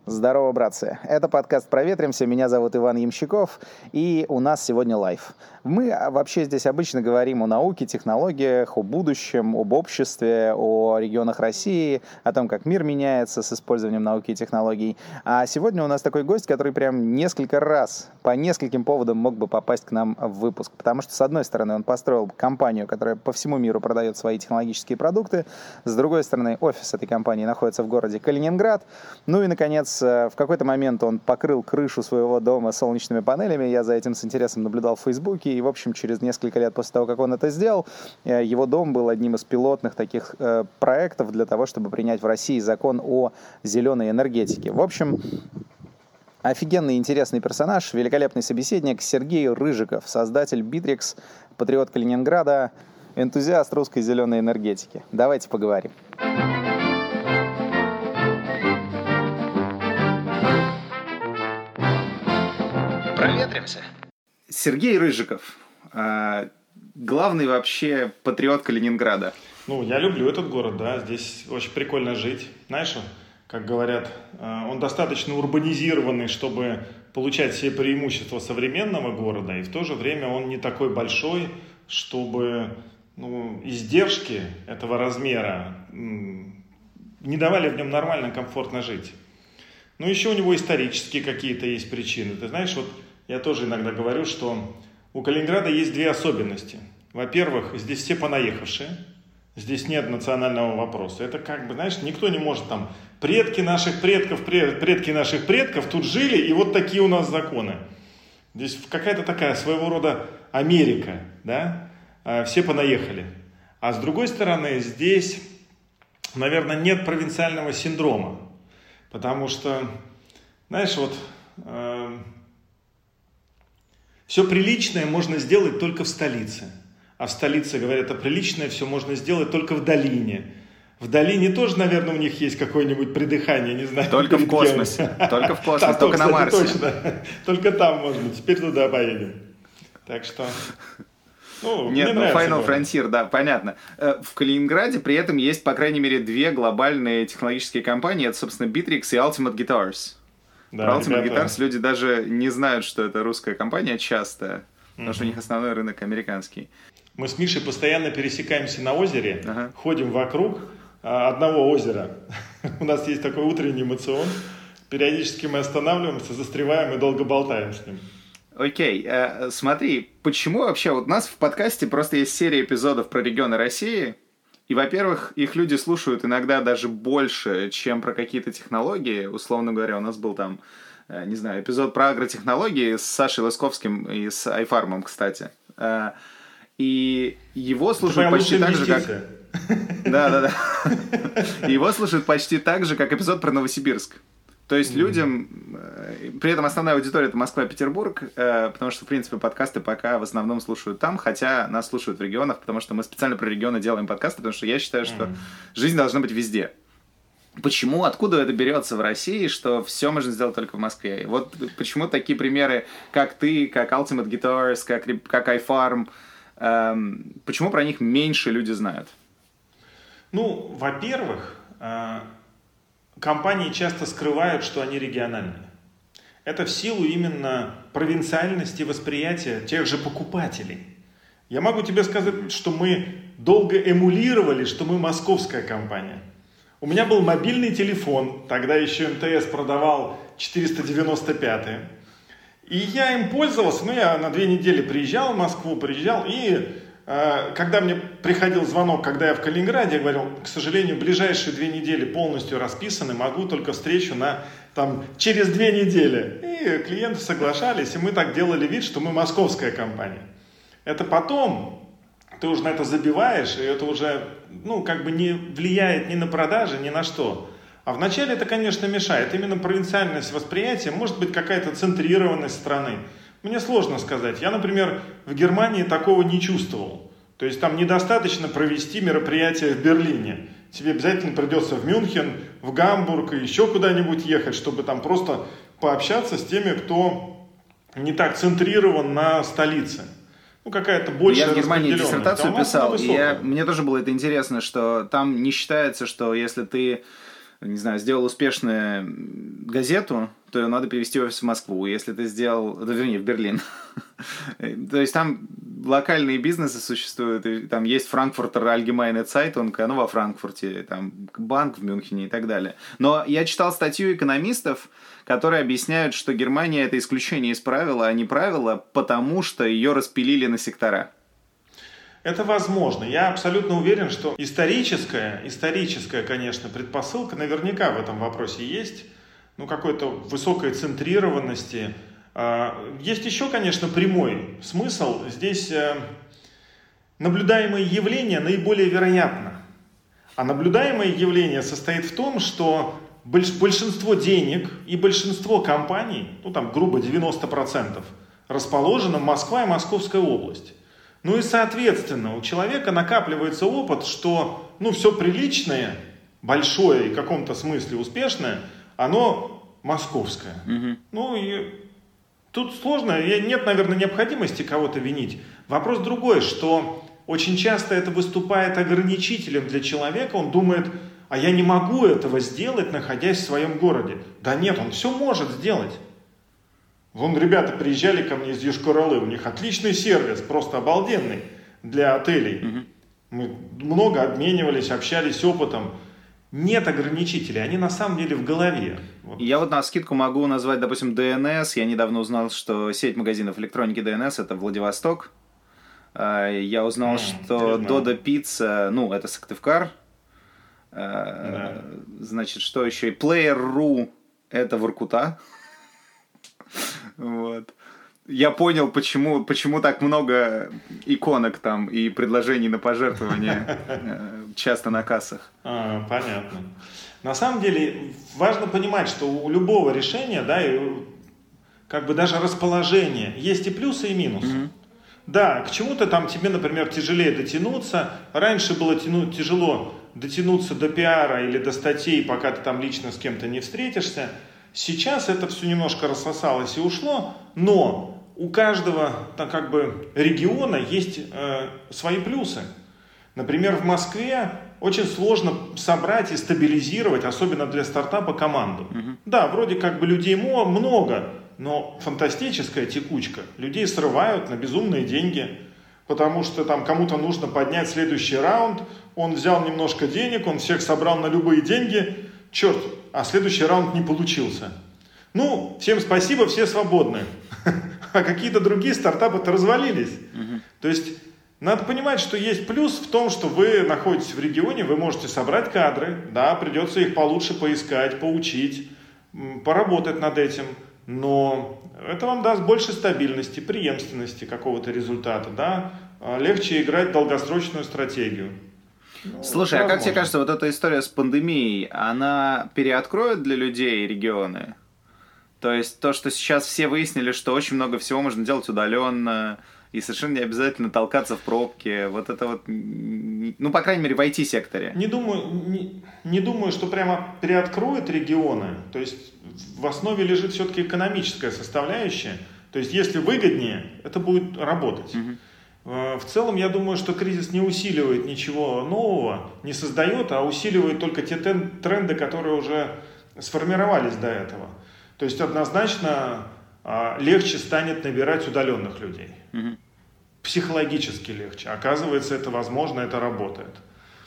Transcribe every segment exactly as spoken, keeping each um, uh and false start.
Здорово, братцы. Это подкаст «Проветримся». Меня зовут Иван Ямщиков, и у нас сегодня лайв. Мы вообще здесь обычно говорим о науке, технологиях, о будущем, об обществе, о регионах России, о том, как мир меняется с использованием науки и технологий. А сегодня у нас такой гость, который прям несколько раз, по нескольким поводам мог бы попасть к нам в выпуск. Потому что, с одной стороны, он построил компанию, которая по всему миру продает свои технологические продукты. С другой стороны, офис этой компании находится в городе Калининград. Ну и, наконец, в какой-то момент он покрыл крышу своего дома солнечными панелями. Я за этим с интересом наблюдал в Фейсбуке. И, в общем, через несколько лет после того, как он это сделал, его дом был одним из пилотных таких э, проектов для того, чтобы принять в России закон о зеленой энергетике. В общем, офигенный интересный персонаж, великолепный собеседник Сергей Рыжиков, создатель Bittrex, патриот Калининграда, энтузиаст русской зеленой энергетики. Давайте поговорим. Проветримся. Сергей Рыжиков, главный вообще патриот Калининграда. Ну, я люблю этот город, да, здесь очень прикольно жить. Знаешь, как говорят, он достаточно урбанизированный, чтобы получать все преимущества современного города, и в то же время он не такой большой, чтобы ну, издержки этого размера не давали в нем нормально, комфортно жить. Ну, еще у него исторические какие-то есть причины. Ты знаешь, вот я тоже иногда говорю, что у Калининграда есть две особенности. Во-первых, здесь все понаехавшие, здесь нет национального вопроса. Это как бы, знаешь, никто не может там, предки наших предков, предки наших предков тут жили, и вот такие у нас законы. Здесь какая-то такая своего рода Америка, да, все понаехали. А с другой стороны, здесь, наверное, нет провинциального синдрома. Потому что, знаешь, вот э, все приличное можно сделать только в столице. А в столице, говорят, а приличное все можно сделать только в долине. В долине тоже, наверное, у них есть какое-нибудь придыхание, не знаю. Только в космосе. Только в космосе, только на Марсе. Точно. Только там можно. Теперь туда поедем. Так что... Ну, Нет, ну Final Frontier, да, понятно. В Калининграде при этом есть, по крайней мере, две глобальные технологические компании. Это, собственно, Bittrex и Ultimate Guitars. Да, Про Ultimate ребята... Guitars люди даже не знают, что это русская компания часто, mm-hmm. потому что у них основной рынок американский. Мы с Мишей постоянно пересекаемся на озере, ага. ходим вокруг одного озера. У нас есть такой утренний эмоцион. Периодически мы останавливаемся, застреваем и долго болтаем с ним. Окей, э, смотри, почему вообще вот у нас в подкасте просто есть серия эпизодов про регионы России, и, во-первых, их люди слушают иногда даже больше, чем про какие-то технологии. Условно говоря, у нас был там, э, не знаю, эпизод про агротехнологии с Сашей Лысковским и с iFarm, кстати. Э, и его слушают почти так же, как... Да-да-да. Его слушают почти так же, как эпизод про Новосибирск. То есть mm-hmm. людям, при этом основная аудитория — это Москва-Петербург, потому что, в принципе, подкасты пока в основном слушают там, хотя нас слушают в регионах, потому что мы специально про регионы делаем подкасты, потому что я считаю, что mm-hmm. жизнь должна быть везде. Почему, откуда это берется в России, что все можно сделать только в Москве? И вот почему такие примеры, как ты, как Ultimate Guitars, как, как iFarm, эм, почему про них меньше люди знают? Ну, во-первых... Компании часто скрывают, что они региональные. Это в силу именно провинциальности восприятия тех же покупателей. Я могу тебе сказать, что мы долго эмулировали, что мы московская компания. У меня был мобильный телефон, тогда еще эм тэ эс продавал четыреста девяносто пятый. И я им пользовался, ну я на две недели приезжал в Москву, приезжал и... Когда мне приходил звонок, когда я в Калининграде, я говорил, к сожалению, ближайшие две недели полностью расписаны, могу только встречу на, там, через две недели. И клиенты соглашались, и мы так делали вид, что мы московская компания. Это потом ты уже на это забиваешь, и это уже ну, как бы не влияет ни на продажи, ни на что. А вначале это, конечно, мешает. Именно провинциальность восприятия, может быть, какая-то центрированность страны. Мне сложно сказать. Я, например, в Германии такого не чувствовал. То есть там недостаточно провести мероприятие в Берлине. Тебе обязательно придется в Мюнхен, в Гамбург и еще куда-нибудь ехать, чтобы там просто пообщаться с теми, кто не так центрирован на столице. Ну, какая-то большая распределенность. Я в Германии диссертацию писал, и я, мне тоже было это интересно, что там не считается, что если ты не знаю, сделал успешную газету, то ее надо перевести в офис в Москву. Если ты сделал... Вернее, в Берлин. То есть там локальные бизнесы существуют. И там есть Frankfurter Allgemeine Zeitung, оно во Франкфурте, там банк в Мюнхене и так далее. Но я читал статью экономистов, которые объясняют, что Германия — это исключение из правила, а не правило, потому что ее распилили на сектора. Это возможно. Я абсолютно уверен, что историческая, историческая, конечно, предпосылка наверняка в этом вопросе есть. Ну, какой-то высокой центрированности. Есть еще, конечно, прямой смысл. Здесь наблюдаемое явление наиболее вероятно. А наблюдаемое явление состоит в том, что большинство денег и большинство компаний, ну там грубо девяносто процентов, расположено в Москва и Московская область. Ну и, соответственно, у человека накапливается опыт, что ну, все приличное, большое и в каком-то смысле успешное, оно московское. Угу. Ну и тут сложно, нет, наверное, необходимости кого-то винить. Вопрос другой, что очень часто это выступает ограничителем для человека. Он думает, а я не могу этого сделать, находясь в своем городе. Да нет, он все может сделать. Вон ребята приезжали ко мне из Йошкар-Олы, у них отличный сервис, просто обалденный для отелей. Угу. Мы много обменивались, общались опытом. Нет ограничителей, они на самом деле в голове. Вот. Я вот на скидку могу назвать, допустим, ди эн эс. Я недавно узнал, что сеть магазинов электроники ди эн эс — это Владивосток. Я узнал, mm, что Dodo Pizza, ну, это Сыктывкар. Да. Значит, что еще? И Player.ru — это Воркута. Вот. Я понял, почему, почему так много иконок там и предложений на пожертвования часто на кассах. А, понятно. На самом деле важно понимать, что у любого решения, да, и как бы даже расположения есть и плюсы, и минусы. Mm-hmm. Да, к чему-то там тебе, например, тяжелее дотянуться. Раньше было тяну, тяжело дотянуться до пиара или до статей, пока ты там лично с кем-то не встретишься. Сейчас это все немножко рассосалось и ушло, но у каждого так, как бы, региона есть э, свои плюсы. Например, в Москве очень сложно собрать и стабилизировать, особенно для стартапа, команду. Uh-huh. Да, вроде как бы людей много, но фантастическая текучка. Людей срывают на безумные деньги, потому что там кому-то нужно поднять следующий раунд, он взял немножко денег, он всех собрал на любые деньги, черт, а следующий раунд не получился. Ну, всем спасибо, все свободны. А какие-то другие стартапы-то развалились. Uh-huh. То есть надо понимать, что есть плюс в том, что вы находитесь в регионе, вы можете собрать кадры, да, придется их получше поискать, поучить, поработать над этим. Но это вам даст больше стабильности, преемственности какого-то результата, да, легче играть долгосрочную стратегию. Слушай, возможно. А как тебе кажется, вот эта история с пандемией, она переоткроет для людей регионы? То есть то, что сейчас все выяснили, что очень много всего можно делать удаленно, и совершенно не обязательно толкаться в пробке, вот это вот, ну, по крайней мере, в ай ти-секторе. Не думаю, не, не думаю, что прямо переоткроет регионы, то есть в основе лежит все-таки экономическая составляющая, то есть если выгоднее, это будет работать. Угу. В целом, я думаю, что кризис не усиливает ничего нового, не создает, а усиливает только те тренды, которые уже сформировались до этого. То есть однозначно легче станет набирать удаленных людей. Угу. Психологически легче. Оказывается, это возможно, это работает.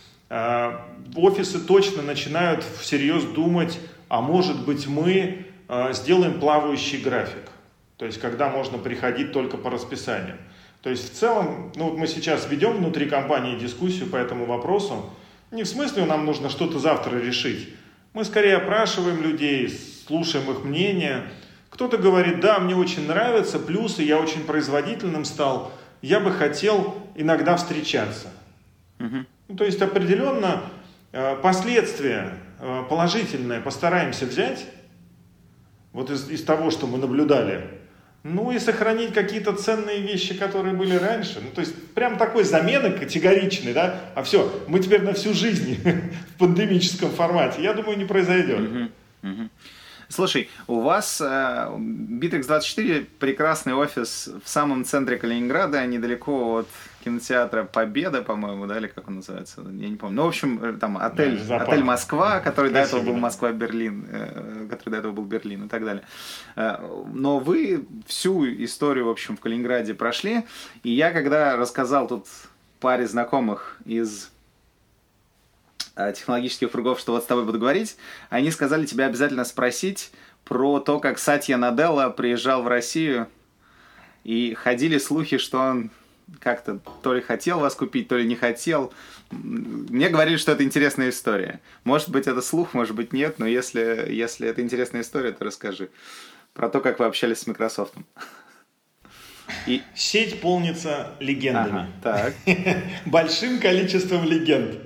Офисы точно начинают всерьез думать, а может быть мы сделаем плавающий график. То есть когда можно приходить только по расписанию. То есть в целом, ну вот мы сейчас ведем внутри компании дискуссию по этому вопросу. Не в смысле нам нужно что-то завтра решить. Мы скорее опрашиваем людей, слушаем их мнение. Кто-то говорит, да, мне очень нравятся плюсы, я очень производительным стал, я бы хотел иногда встречаться. Угу. Ну, то есть определенно э, последствия э, положительные постараемся взять, вот из, из того, что мы наблюдали, ну и сохранить какие-то ценные вещи, которые были раньше. Ну, то есть прям такой замены категоричной, да, а все, мы теперь на всю жизнь в пандемическом формате, я думаю, не произойдет. Угу. Угу. Слушай, у вас э, Битрикс двадцать четыре прекрасный офис в самом центре Калининграда, недалеко от кинотеатра «Победа», по-моему, да, или как он называется, я не помню. Ну, в общем, там отель, да, отель «Москва», который Красиво, до этого был да. «Москва-Берлин», который до этого был «Берлин» и так далее. Но вы всю историю, в общем, в Калининграде прошли, и я, когда рассказал тут паре знакомых из технологических кругов, что вот с тобой буду говорить, они сказали тебе обязательно спросить про то, как Сатья Наделла приезжал в Россию, и ходили слухи, что он как-то то ли хотел вас купить, то ли не хотел. Мне говорили, что это интересная история. Может быть, это слух, может быть, нет, но если, если это интересная история, то расскажи про то, как вы общались с Microsoft. И... Сеть полнится легендами. Ага, так. Большим количеством легенд.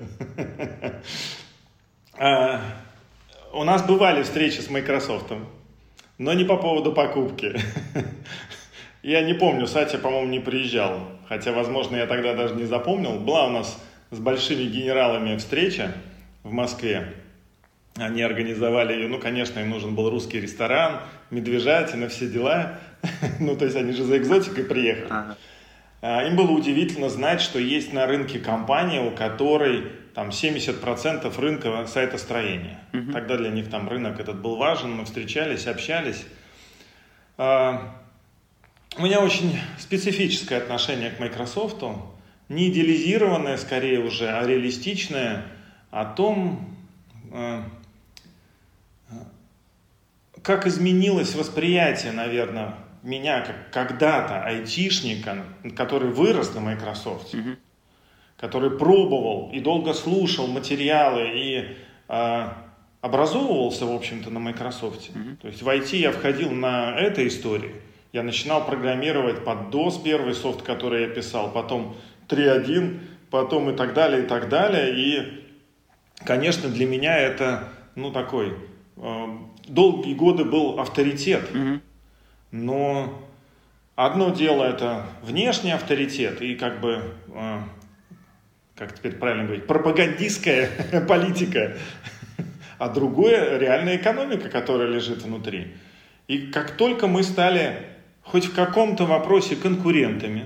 У нас бывали встречи с Microsoft, но не по поводу покупки. Я не помню, Сатья, по-моему, не приезжал. Хотя, возможно, я тогда даже не запомнил. Была у нас с большими генералами встреча в Москве. Они организовали ее. Ну, конечно, им нужен был русский ресторан, медвежатина, все дела. Ну, то есть они же за экзотикой приехали. Ага. Им было удивительно знать, что есть на рынке компания, у которой там семьдесят процентов рынка сайтостроения. Угу. Тогда для них там рынок этот был важен. Мы встречались, общались. У меня очень специфическое отношение к Microsoft. Не идеализированное, скорее уже, а реалистичное. О том, как изменилось восприятие, наверное, меня как когда-то айтишника, который вырос на Microsoft, mm-hmm. который пробовал и долго слушал материалы и э, образовывался, в общем-то, на Microsoft. Mm-hmm. То есть в ай ти я входил на этой истории. Я начинал программировать под дос, первый софт, который я писал, потом три точка один, потом и так далее, и так далее. И, конечно, для меня это, ну, такой, э, долгие годы был авторитет. Mm-hmm. Но одно дело это внешний авторитет и, как бы, э, как теперь правильно говорить, пропагандистская политика, а другое реальная экономика, которая лежит внутри. И как только мы стали хоть в каком-то вопросе конкурентами,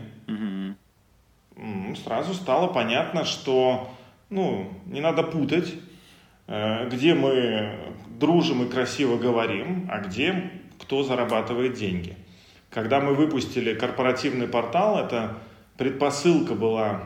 mm-hmm. сразу стало понятно, что, ну, не надо путать, э, где мы дружим и красиво говорим, а где кто зарабатывает деньги. Когда мы выпустили корпоративный портал, это предпосылка была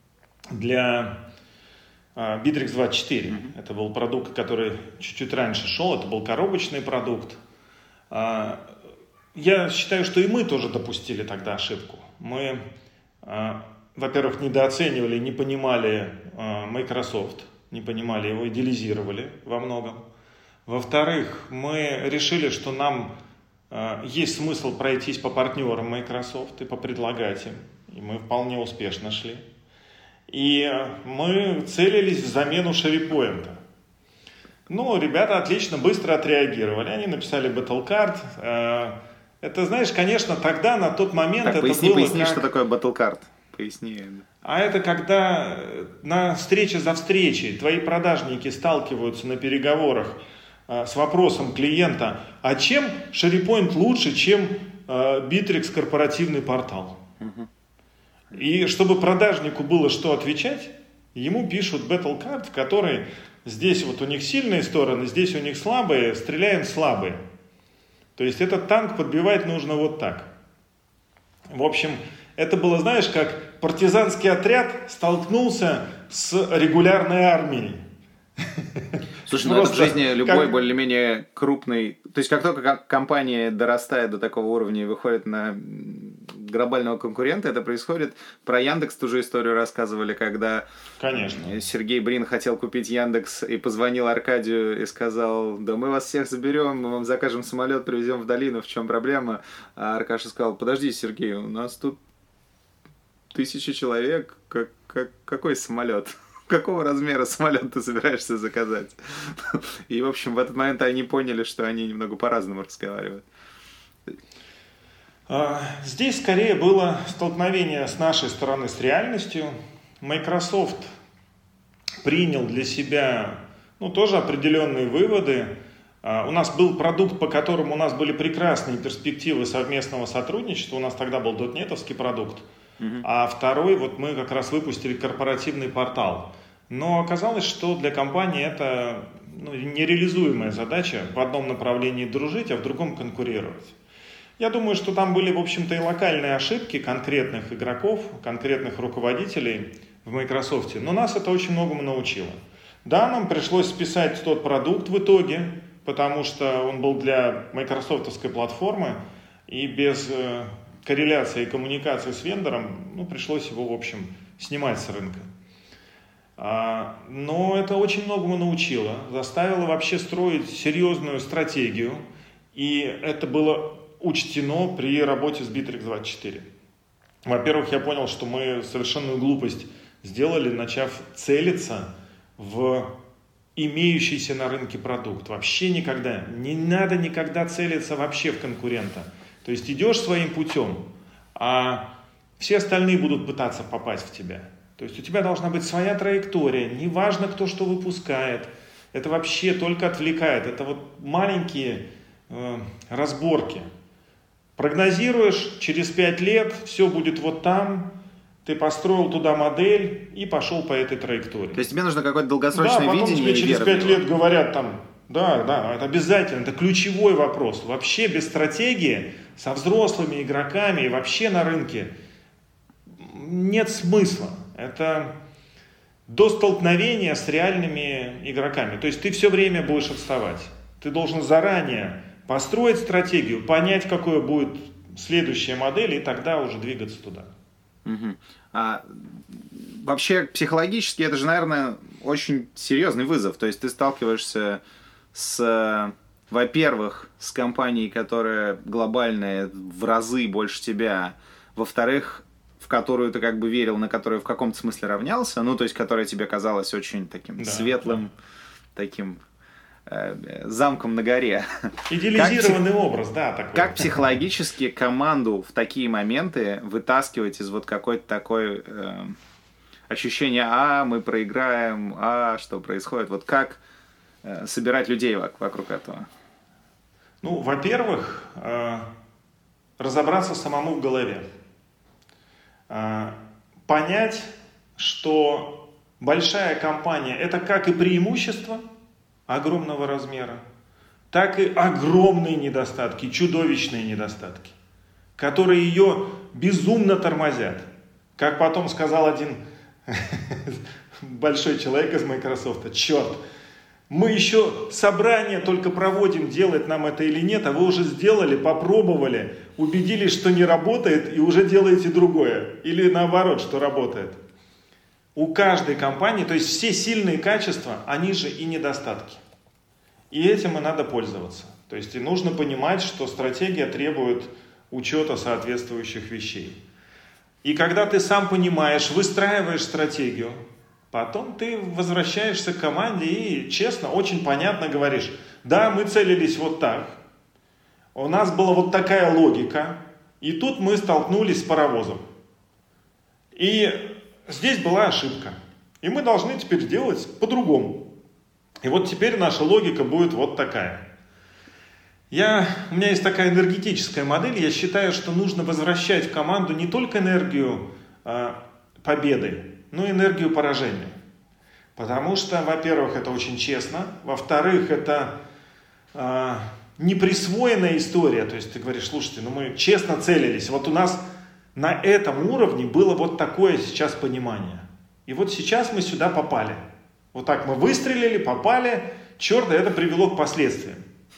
для э, Bittrex двадцать четыре. Mm-hmm. Это был продукт, который чуть-чуть раньше шел, это был коробочный продукт. Э, я считаю, что и мы тоже допустили тогда ошибку. Мы, э, во-первых, недооценивали, не понимали э, Microsoft, не понимали его, идеализировали во многом. Во-вторых, мы решили, что нам э, есть смысл пройтись по партнерам Microsoft и попредлагать им. И мы вполне успешно шли. И мы целились в замену SharePoint. Ну, ребята отлично, быстро отреагировали. Они написали Battlecard. Э, это, знаешь, конечно, тогда, на тот момент... Так, это поясни, было поясни, как... что такое Battlecard. Поясни. А это когда на встрече за встречей твои продажники сталкиваются на переговорах э, с вопросом клиента, а чем SharePoint лучше, чем э, Bittrex корпоративный портал? Угу. И чтобы продажнику было что отвечать, ему пишут Battlecard, в которой здесь вот у них сильные стороны, здесь у них слабые, стреляем слабые. То есть этот танк подбивать нужно вот так. В общем, это было, знаешь, как партизанский отряд столкнулся с регулярной армией. Слушай, ну это в жизни любой как... более-менее крупный... То есть как только компания дорастает до такого уровня и выходит на глобального конкурента, это происходит. Про Яндекс ту же историю рассказывали, когда Конечно. Сергей Брин хотел купить Яндекс и позвонил Аркадию и сказал: да мы вас всех заберем, мы вам закажем самолет, привезем в долину, в чем проблема? А Аркаша сказал: подожди, Сергей, у нас тут тысячи человек, как, как, какой самолет? Какого размера самолет ты собираешься заказать? И, в общем, в этот момент они поняли, что они немного по-разному разговаривают. Здесь скорее было столкновение с нашей стороны с реальностью. Microsoft принял для себя, ну, тоже определенные выводы. У нас был продукт, по которому у нас были прекрасные перспективы совместного сотрудничества. У нас тогда был дотнетовский продукт. Uh-huh. А второй, вот мы как раз выпустили корпоративный портал. Но оказалось, что для компании это ну, нереализуемая задача в одном направлении дружить, а в другом конкурировать. Я думаю, что там были, в общем-то, и локальные ошибки конкретных игроков, конкретных руководителей в Microsoft, но нас это очень многому научило. Да, нам пришлось списать тот продукт в итоге, потому что он был для майкрософтовской платформы, и без э, корреляции и коммуникации с вендором ну, пришлось его, в общем, снимать с рынка. А, но это очень многому научило, заставило вообще строить серьезную стратегию, и это было учтено при работе с Битрикс двадцать четыре. Во-первых, я понял, что мы совершенную глупость сделали, начав целиться в имеющийся на рынке продукт. Вообще никогда, не надо никогда целиться вообще в конкурента. То есть идешь своим путем, а все остальные будут пытаться попасть в тебя. То есть у тебя должна быть своя траектория, неважно, кто что выпускает. Это вообще только отвлекает. Это вот маленькие э, разборки. Прогнозируешь, через пять лет все будет вот там, ты построил туда модель и пошел по этой траектории. То есть тебе нужно какое-то долгосрочное да, потом видение. Тебе через пять лет говорят там, да, да, это обязательно, это ключевой вопрос. Вообще без стратегии со взрослыми игроками и вообще на рынке нет смысла. Это до столкновения с реальными игроками. То есть ты все время будешь отставать. Ты должен заранее построить стратегию, понять, какой будет следующая модель, и тогда уже двигаться туда. Угу. А вообще психологически это же, наверное, очень серьезный вызов. То есть ты сталкиваешься с, во-первых, с компанией, которая глобальная, в разы больше тебя, во-вторых, в которую ты как бы верил, на которую в каком-то смысле равнялся, ну, то есть которая тебе казалась очень таким да, светлым, да. таким... замком на горе. Идеализированный как, образ, да. Такой. Как психологически команду в такие моменты вытаскивать из вот какой-то такой э, ощущения, а, мы проиграем, а, что происходит? Вот как э, собирать людей вокруг этого? Ну, во-первых, э, разобраться самому в голове. Э, понять, что большая компания – это как и преимущество огромного размера, так и огромные недостатки, чудовищные недостатки, которые ее безумно тормозят. Как потом сказал один большой человек из Microsoft, черт, мы еще собрание только проводим, делать нам это или нет, а вы уже сделали, попробовали, убедились, что не работает, и уже делаете другое. Или наоборот, что работает. У каждой компании, то есть все сильные качества, они же и недостатки. И этим и надо пользоваться. То есть и нужно понимать, что стратегия требует учета соответствующих вещей. И когда ты сам понимаешь, выстраиваешь стратегию, потом ты возвращаешься к команде и честно, очень понятно говоришь, да, мы целились вот так, у нас была вот такая логика, и тут мы столкнулись с паровозом. И здесь была ошибка. И мы должны теперь делать по-другому. И вот теперь наша логика будет вот такая. Я, у меня есть такая энергетическая модель. Я считаю, что нужно возвращать в команду не только энергию э, победы, но и энергию поражения. Потому что, во-первых, это очень честно. Во-вторых, это э, неприсвоенная история. То есть ты говоришь, слушайте, ну мы честно целились. Вот у нас на этом уровне было вот такое сейчас понимание. И вот сейчас мы сюда попали. Вот так мы выстрелили, попали, черт, это привело к последствиям.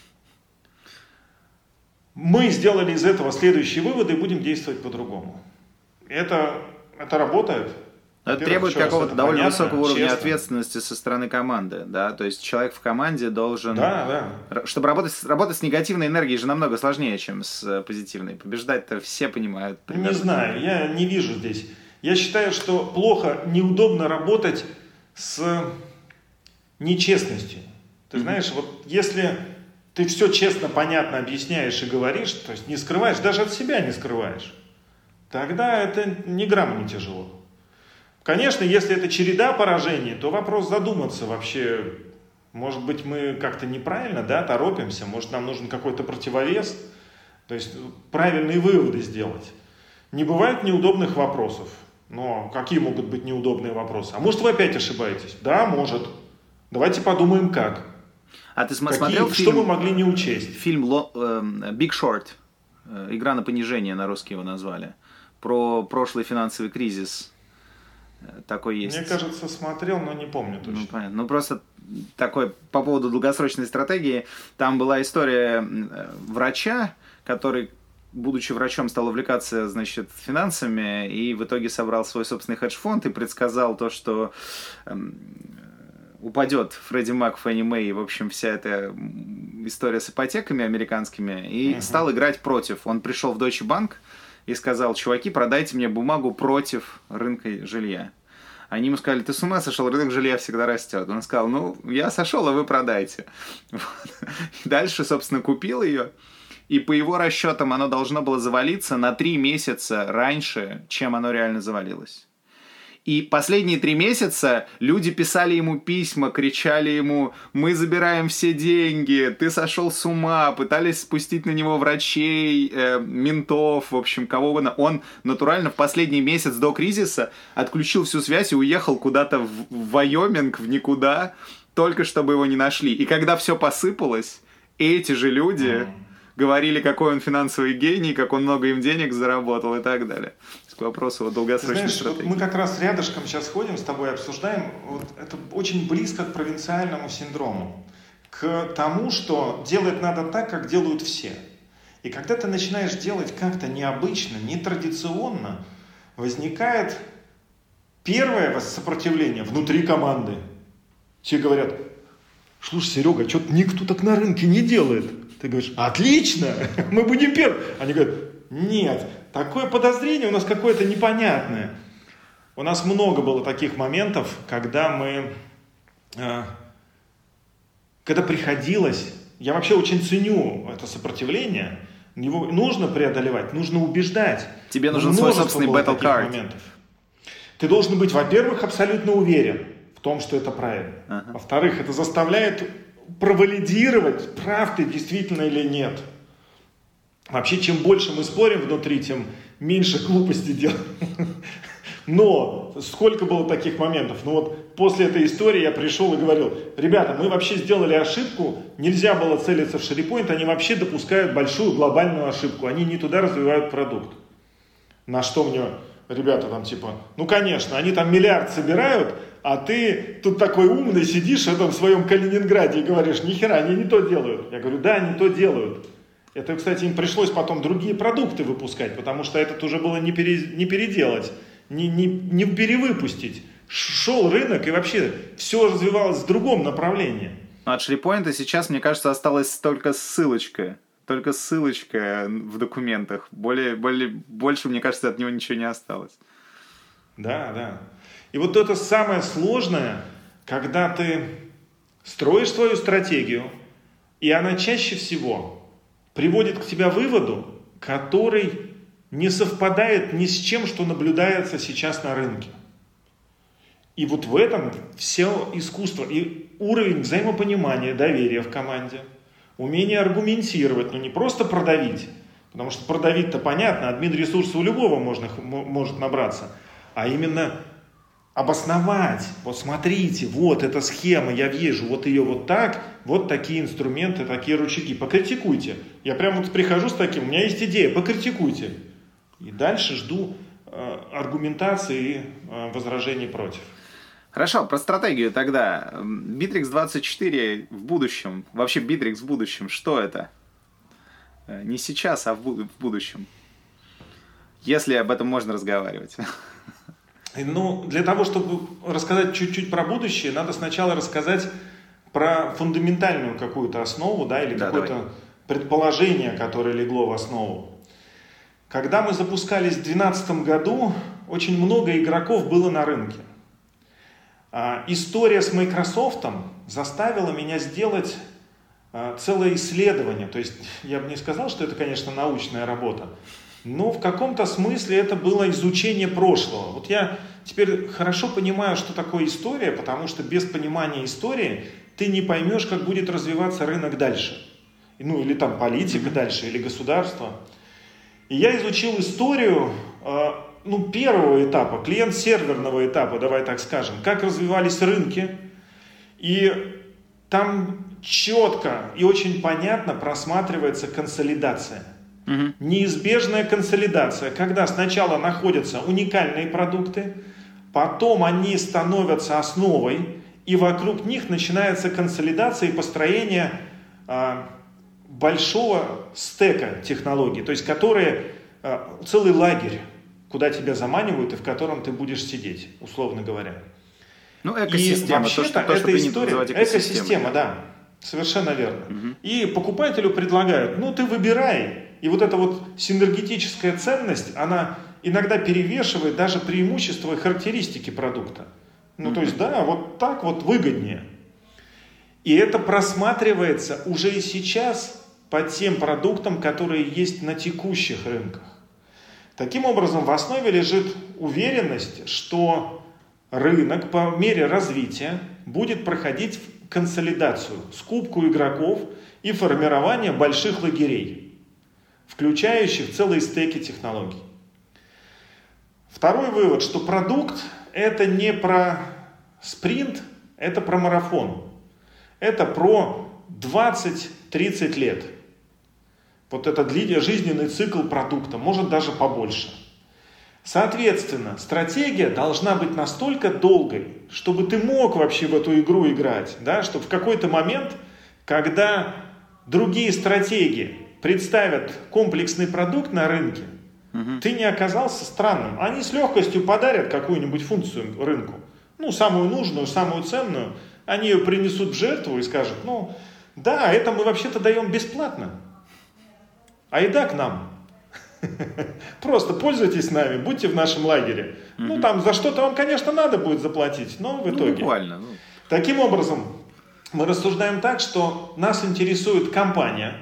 Мы сделали из этого следующие выводы и будем действовать по-другому. Это, это работает. Это требует какого-то довольно понятно, высокого уровня честно. Ответственности со стороны команды, да, то есть человек в команде должен, да, да. чтобы работать, работать с негативной энергией же намного сложнее, чем с позитивной. Побеждать-то все понимают. Примерно. Не знаю, я не вижу здесь. Я считаю, что плохо, неудобно работать с нечестностью. Ты mm-hmm. знаешь, вот если ты все честно, понятно объясняешь и говоришь, то есть не скрываешь, даже от себя не скрываешь, тогда это ни грамма не тяжело. Конечно, если это череда поражений, то вопрос задуматься вообще, может быть, мы как-то неправильно, да, торопимся, может, нам нужен какой-то противовес, то есть правильные выводы сделать. Не бывает неудобных вопросов. Но какие могут быть неудобные вопросы? А может, вы опять ошибаетесь? Да, может. Давайте подумаем, как. А ты Какие, смотрел что фильм, мы могли не учесть? Фильм Big Short, «Игра на понижение» на русский его назвали, про прошлый финансовый кризис. Такой есть. Мне кажется, смотрел, но не помню точно. Ну, понятно. Ну, просто такой по поводу долгосрочной стратегии. Там была история врача, который, будучи врачом, стал увлекаться, значит, финансами и в итоге собрал свой собственный хедж-фонд и предсказал то, что эм, упадет Фредди Мак, Фенни Мэй, в общем, вся эта история с ипотеками американскими, и uh-huh. стал играть против. Он пришел в Deutsche Bank и сказал: чуваки, продайте мне бумагу против рынка жилья. Они ему сказали: ты с ума сошел, рынок жилья всегда растет. Он сказал: ну, я сошел, а вы продайте. Вот. Дальше, собственно, купил ее, и по его расчетам оно должно было завалиться на три месяца раньше, чем оно реально завалилось. И последние три месяца люди писали ему письма, кричали ему: мы забираем все деньги, ты сошел с ума, пытались спустить на него врачей, э, ментов, в общем, кого угодно. Он натурально в последний месяц до кризиса отключил всю связь и уехал куда-то в, в Вайоминг, в никуда, только чтобы его не нашли. И когда все посыпалось, эти же люди говорили, какой он финансовый гений, как он много им денег заработал и так далее. К вопросу о долгосрочной Знаешь, стратегии. Вот мы как раз рядышком сейчас ходим с тобой, обсуждаем, вот это очень близко к провинциальному синдрому, к тому, что делать надо так, как делают все. И когда ты начинаешь делать как-то необычно, нетрадиционно, возникает первое сопротивление внутри команды. Все говорят: слушай, Серега, что-то никто так на рынке не делает. Ты говоришь: отлично, мы будем первыми. Они говорят: нет, такое подозрение у нас какое-то непонятное. У нас много было таких моментов, когда мы, э, когда приходилось, я вообще очень ценю это сопротивление, его нужно преодолевать, нужно убеждать. Тебе нужен свой собственный battle card. Ты должен быть, во-первых, абсолютно уверен в том, что это правильно. Ага. Во-вторых, это заставляет провалидировать, прав ты действительно или нет. Вообще, чем больше мы спорим внутри, тем меньше глупости делаем. Но сколько было таких моментов? Ну вот после этой истории я пришел и говорил: ребята, мы вообще сделали ошибку, нельзя было целиться в SharePoint, они вообще допускают большую глобальную ошибку, они не туда развивают продукт. На что мне ребята там типа: ну конечно, они там миллиард собирают, а ты тут такой умный сидишь в этом своем Калининграде и говоришь: нихера, они не то делают. Я говорю: да, не то делают. Это, кстати, им пришлось потом другие продукты выпускать, потому что этот уже было не, пере, не переделать, не, не, не перевыпустить. Шел рынок, и вообще все развивалось в другом направлении. От SharePoint сейчас, мне кажется, осталась только ссылочка. Только ссылочка в документах. Более, более, больше, мне кажется, от него ничего не осталось. Да, да. И вот это самое сложное, когда ты строишь свою стратегию, и она чаще всего приводит к тебе выводу, который не совпадает ни с чем, что наблюдается сейчас на рынке. И вот в этом все искусство и уровень взаимопонимания, доверия в команде, умение аргументировать, но не просто продавить, потому что продавить-то понятно, админ-ресурсы у любого можно, может набраться, а именно обосновать. Вот смотрите, вот эта схема, я вижу, вот ее вот так, вот такие инструменты, такие рычаги. Покритикуйте. Я прямо вот прихожу с таким: у меня есть идея, покритикуйте. И дальше жду э, аргументации и э, возражений против. Хорошо, про стратегию тогда. Bittrex двадцать четыре в будущем, вообще Bittrex в будущем, что это? Не сейчас, а в, буд- в будущем. Если об этом можно разговаривать. Ну, для того, чтобы рассказать чуть-чуть про будущее, надо сначала рассказать про фундаментальную какую-то основу, да, или да, какое-то давай. предположение, которое легло в основу. Когда мы запускались в две тысячи двенадцатом году, очень много игроков было на рынке. А, история с Microsoft заставила меня сделать а, целое исследование. То есть я бы не сказал, что это, конечно, научная работа, но в каком-то смысле это было изучение прошлого. Вот я теперь хорошо понимаю, что такое история, потому что без понимания истории ты не поймешь, как будет развиваться рынок дальше. Ну, или там политика дальше, или государство. И я изучил историю ну, первого этапа, клиент-серверного этапа, давай так скажем, как развивались рынки. И там четко и очень понятно просматривается консолидация. Угу. Неизбежная консолидация, когда сначала находятся уникальные продукты, потом они становятся основой, и вокруг них начинается консолидация и построение а, большого стека технологий, то есть которые а, целый лагерь, куда тебя заманивают и в котором ты будешь сидеть, условно говоря. Ну, экосистема, и то, что, то, что принято история, называть экосистемой. Экосистема, да, совершенно верно. Угу. И покупателю предлагают, ну, ты выбирай. И вот эта вот синергетическая ценность, она иногда перевешивает даже преимущества и характеристики продукта. Ну, угу. то есть, да, вот так вот выгоднее. И это просматривается уже и сейчас по тем продуктам, которые есть на текущих рынках. Таким образом, в основе лежит уверенность, что рынок по мере развития будет проходить консолидацию, скупку игроков и формирование больших лагерей, включающих целые стеки технологий. Второй вывод, что продукт – это не про спринт, это про марафон. Это про двадцать-тридцать лет. Вот это длинный жизненный цикл продукта, может даже побольше. Соответственно, стратегия должна быть настолько долгой, чтобы ты мог вообще в эту игру играть, да? Чтобы в какой-то момент, когда другие стратегии представят комплексный продукт на рынке, угу. ты не оказался странным. Они с легкостью подарят какую-нибудь функцию рынку, ну, самую нужную, самую ценную, они ее принесут в жертву и скажут, ну, да, это мы вообще-то даем бесплатно. Айда к нам. Просто пользуйтесь нами, будьте в нашем лагере. Mm-hmm. Ну, там за что-то вам, конечно, надо будет заплатить, но в итоге. Ну, буквально. Ну. Таким образом, мы рассуждаем так, что нас интересует компания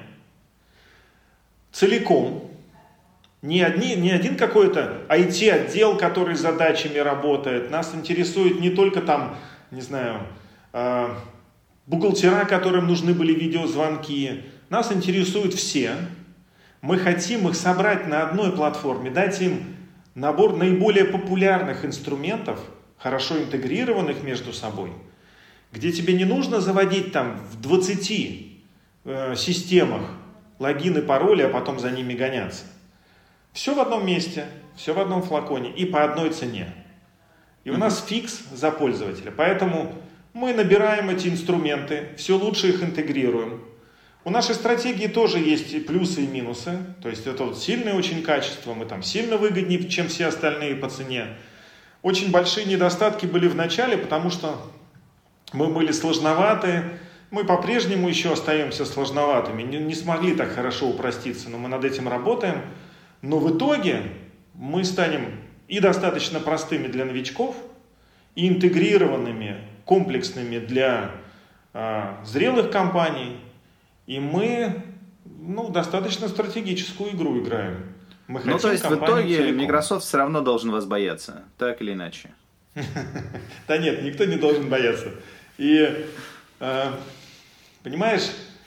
целиком. Не, одни, не один какой-то ай ти-отдел, который с задачами работает. Нас интересует не только там, не знаю, э, бухгалтера, которым нужны были видеозвонки. Нас интересуют все. Мы хотим их собрать на одной платформе, дать им набор наиболее популярных инструментов, хорошо интегрированных между собой, где тебе не нужно заводить там в двадцати э, системах логины, пароли, а потом за ними гоняться. Все в одном месте, все в одном флаконе и по одной цене. И у нас фикс за пользователя. Поэтому мы набираем эти инструменты, все лучше их интегрируем. У нашей стратегии тоже есть и плюсы, и минусы. То есть это вот сильное очень качество, мы там сильно выгоднее, чем все остальные по цене. Очень большие недостатки были в начале, потому что мы были сложноваты. Мы по-прежнему еще остаемся сложноватыми, не, не смогли так хорошо упроститься, но мы над этим работаем. Но в итоге мы станем и достаточно простыми для новичков, и интегрированными, комплексными для э, зрелых компаний. И мы ну, достаточно стратегическую игру играем. Мы ну, то есть в итоге целиком. Microsoft все равно должен вас бояться, так или иначе? Да нет, никто не должен бояться. И, понимаешь,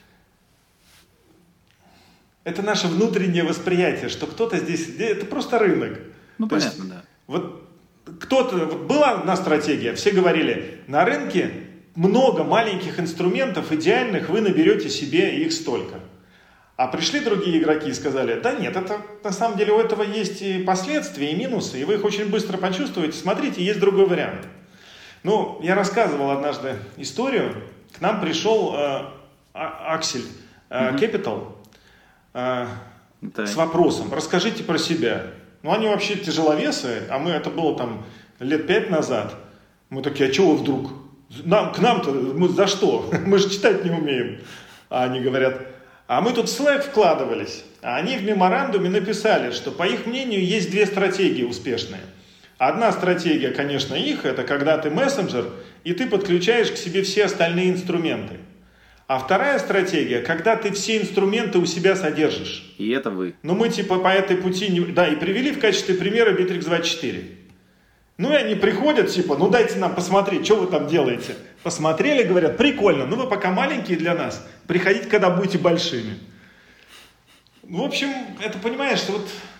это наше внутреннее восприятие, что кто-то здесь, это просто рынок. Ну, понятно, да. Вот кто-то, вот была одна стратегия, все говорили, на рынке много маленьких инструментов идеальных, вы наберете себе их столько. А пришли другие игроки и сказали, да нет, это на самом деле у этого есть и последствия, и минусы, и вы их очень быстро почувствуете. Смотрите, есть другой вариант. Ну, я рассказывал однажды историю. К нам пришел э, Аксель э, Capital э, с вопросом, расскажите про себя. Ну, они вообще тяжеловесы, а мы, это было там лет пять назад. Мы такие, а чего вдруг? Нам, к нам-то, мы за что? Мы же читать не умеем. А они говорят, а мы тут в Slack вкладывались. А они в меморандуме написали, что по их мнению есть две стратегии успешные. Одна стратегия, конечно, их, это когда ты мессенджер, и ты подключаешь к себе все остальные инструменты. А вторая стратегия, когда ты все инструменты у себя содержишь. И это вы. Ну мы типа по этой пути, не... да, и привели в качестве примера Bittrex двадцать четыре. Ну и они приходят, типа, ну дайте нам посмотреть, что вы там делаете. Посмотрели, говорят, прикольно, ну вы пока маленькие для нас, приходите, когда будете большими. В общем, это понимаешь, что вот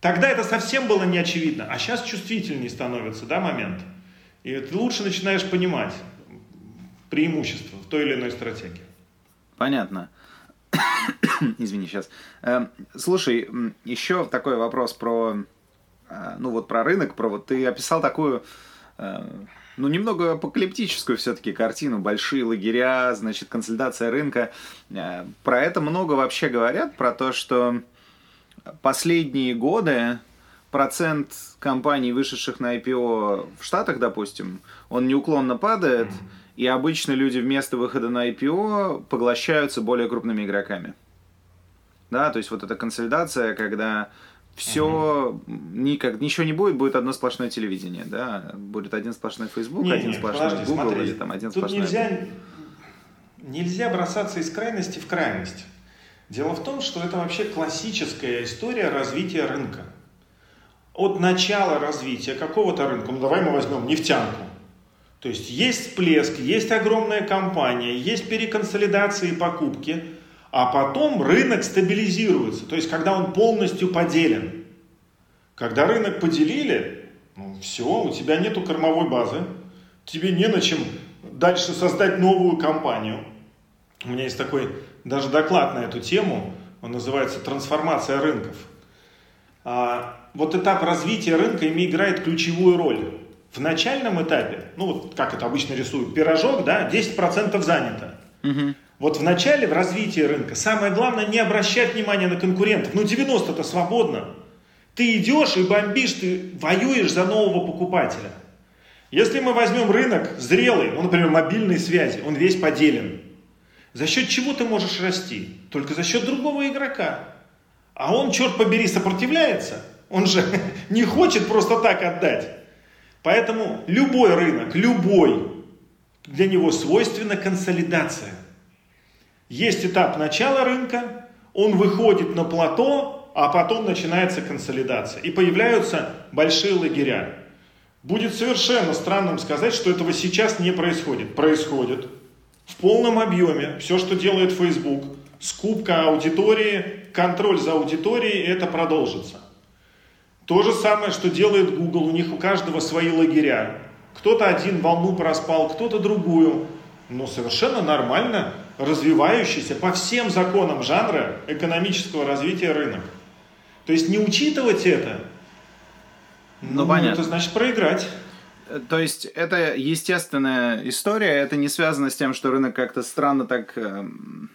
Тогда это совсем было не очевидно, а сейчас чувствительнее становится, да, момент. И ты лучше начинаешь понимать преимущества в той или иной стратегии. Понятно. Извини, сейчас. Слушай, еще такой вопрос про, ну вот про рынок, про вот ты описал такую, ну немного апокалиптическую все-таки картину, большие лагеря, значит консолидация рынка. Про это много вообще говорят, про то, что последние годы процент компаний, вышедших на ай пи о в Штатах, допустим, он неуклонно падает, и обычно люди вместо выхода на ай пи о поглощаются более крупными игроками. Да, то есть вот эта консолидация, когда все, uh-huh. никак, ничего не будет, будет одно сплошное телевидение, да, будет один сплошной Facebook, не, один не, сплошной подожди, Google смотри, или там один тут сплошной... Нельзя, нельзя бросаться из крайности в крайность. Дело в том, что это вообще классическая история развития рынка. От начала развития какого-то рынка, ну давай мы возьмем нефтянку. То есть есть всплеск, есть огромная компания, есть переконсолидации и покупки, а потом рынок стабилизируется. То есть когда он полностью поделен. Когда рынок поделили, ну все, у тебя нету кормовой базы, тебе не на чем дальше создать новую компанию. У меня есть такой даже доклад на эту тему, он называется «Трансформация рынков». А, вот этап развития рынка играет ключевую роль. В начальном этапе, ну вот как это обычно рисуют, пирожок, да, десять процентов занято. Угу. Вот в начале, в развитии рынка, самое главное не обращать внимания на конкурентов. Ну девяносто процентов свободно. Ты идешь и бомбишь, ты воюешь за нового покупателя. Если мы возьмем рынок зрелый, ну, например, мобильной связи, он весь поделен. За счет чего ты можешь расти? Только за счет другого игрока. А он, черт побери, сопротивляется. Он же не хочет просто так отдать. Поэтому любой рынок, любой, для него свойственна консолидация. Есть этап начала рынка, он выходит на плато, а потом начинается консолидация. И появляются большие лагеря. Будет совершенно странным сказать, что этого сейчас не происходит. Происходит. В полном объеме. Все, что делает Facebook. Скупка аудитории, контроль за аудиторией, это продолжится. То же самое, что делает Google. У них у каждого свои лагеря. Кто-то один волну проспал, кто-то другую. Но совершенно нормально развивающийся по всем законам жанра экономического развития рынок. То есть не учитывать это, ну, ну это значит проиграть. То есть это естественная история, это не связано с тем, что рынок как-то странно так... Э...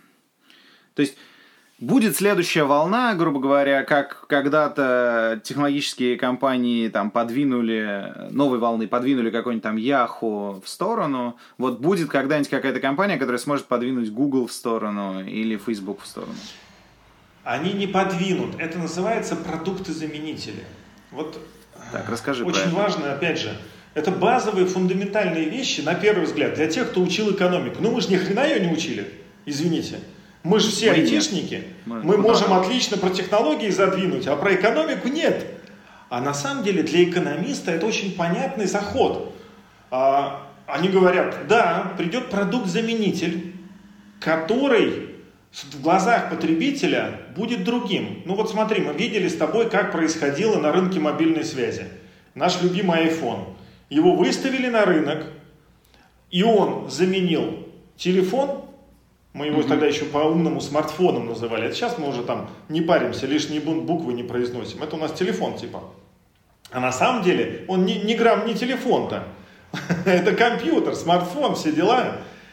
То есть будет следующая волна, грубо говоря, как когда-то технологические компании там подвинули, новой волны подвинули какой-нибудь там Yahoo в сторону. Вот будет когда-нибудь какая-то компания, которая сможет подвинуть Google в сторону или Facebook в сторону. Они не подвинут. Это называется продукты-заменители. Вот так, расскажи очень про это. Важно, опять же, это базовые фундаментальные вещи, на первый взгляд, для тех, кто учил экономику. Ну мы же ни хрена ее не учили, извините. Мы же все мы айтишники, мы, мы можем да. отлично про технологии задвинуть, а про экономику нет. А на самом деле для экономиста это очень понятный заход. А, они говорят, да, придет продукт-заменитель, который в глазах потребителя будет другим. Ну вот смотри, мы видели с тобой, как происходило на рынке мобильной связи. Наш любимый iPhone. Его выставили на рынок, и он заменил телефон. Мы его mm-hmm. тогда еще по-умному смартфоном называли. А сейчас мы уже там не паримся, лишние буквы не произносим. Это у нас телефон типа. А на самом деле он ни, ни грамм не телефон-то. Это компьютер, смартфон, все дела.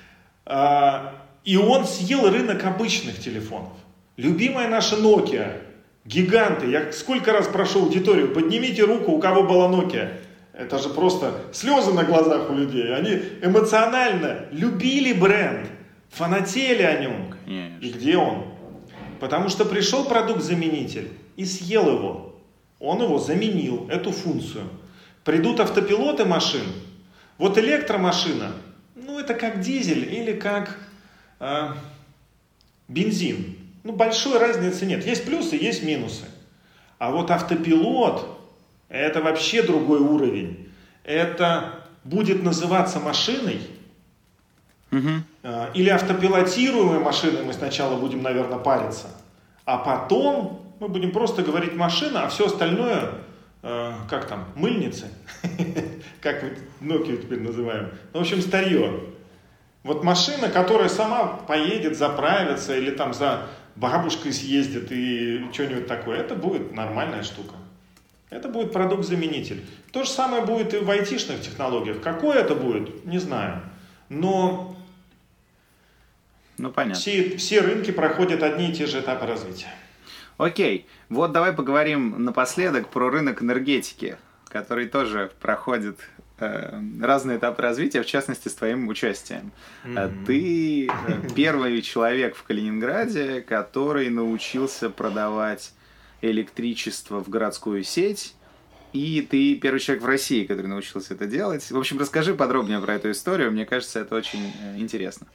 И он съел рынок обычных телефонов. Любимая наша Nokia. Гиганты. Я сколько раз прошу аудиторию, поднимите руку, у кого была Nokia. Это же просто слезы на глазах у людей. Они эмоционально любили бренд. Фанатели о нем. Конечно. И где он? Потому что пришел продукт-заменитель и съел его. Он его заменил, эту функцию. Придут автопилоты машин. Вот электромашина, ну это как дизель или как э, бензин. Ну большой разницы нет. Есть плюсы, есть минусы. А вот автопилот, это вообще другой уровень. Это будет называться машиной, Uh-huh. или автопилотируемой машиной мы сначала будем, наверное, париться, а потом мы будем просто говорить машина, а все остальное, э, как там, мыльницы, как мы Nokia теперь называем, в общем, старье. Вот машина, которая сама поедет, заправится или там за бабушкой съездит и что-нибудь такое, это будет нормальная штука. Это будет продукт-заменитель. То же самое будет и в айтишных технологиях. Какое это будет, не знаю. Но ну, понятно. Все, все рынки проходят одни и те же этапы развития. Окей. Вот давай поговорим напоследок про рынок энергетики, который тоже проходит э, разные этапы развития, в частности, с твоим участием. Mm-hmm. Ты первый человек в Калининграде, который научился продавать электричество в городскую сеть, и ты первый человек в России, который научился это делать. В общем, расскажи подробнее про эту историю, мне кажется, это очень интересно.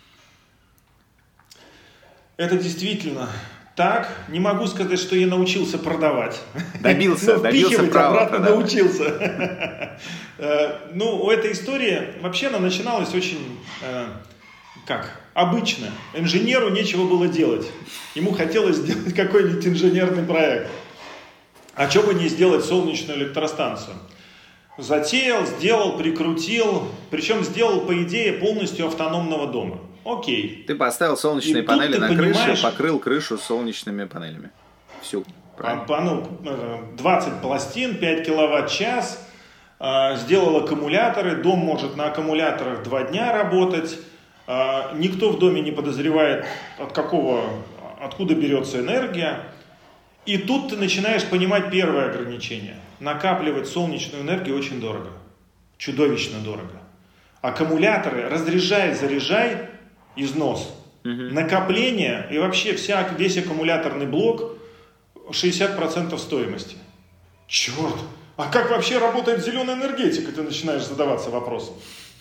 Это действительно так. Не могу сказать, что я научился продавать. Добился, добился права обратно научился. Ну, у этой истории вообще она начиналась очень, как, обычно. Инженеру нечего было делать. Ему хотелось сделать какой-нибудь инженерный проект. А что бы не сделать солнечную электростанцию? Затеял, сделал, прикрутил. Причем сделал, по идее, полностью автономного дома. Окей. Ты поставил солнечные И панели на понимаешь... крыше, покрыл крышу солнечными панелями. Всю. Правильно. двадцать пластин, пять киловатт-час. Сделал аккумуляторы. Дом может на аккумуляторах два дня работать. Никто в доме не подозревает, от какого, откуда берется энергия. И тут ты начинаешь понимать первое ограничение. Накапливать солнечную энергию очень дорого. Чудовищно дорого. Аккумуляторы разряжай, заряжай, износ. Угу. Накопление и вообще вся, весь аккумуляторный блок шестьдесят процентов стоимости. Черт! А как вообще работает зеленая энергетика? Ты начинаешь задаваться вопросом.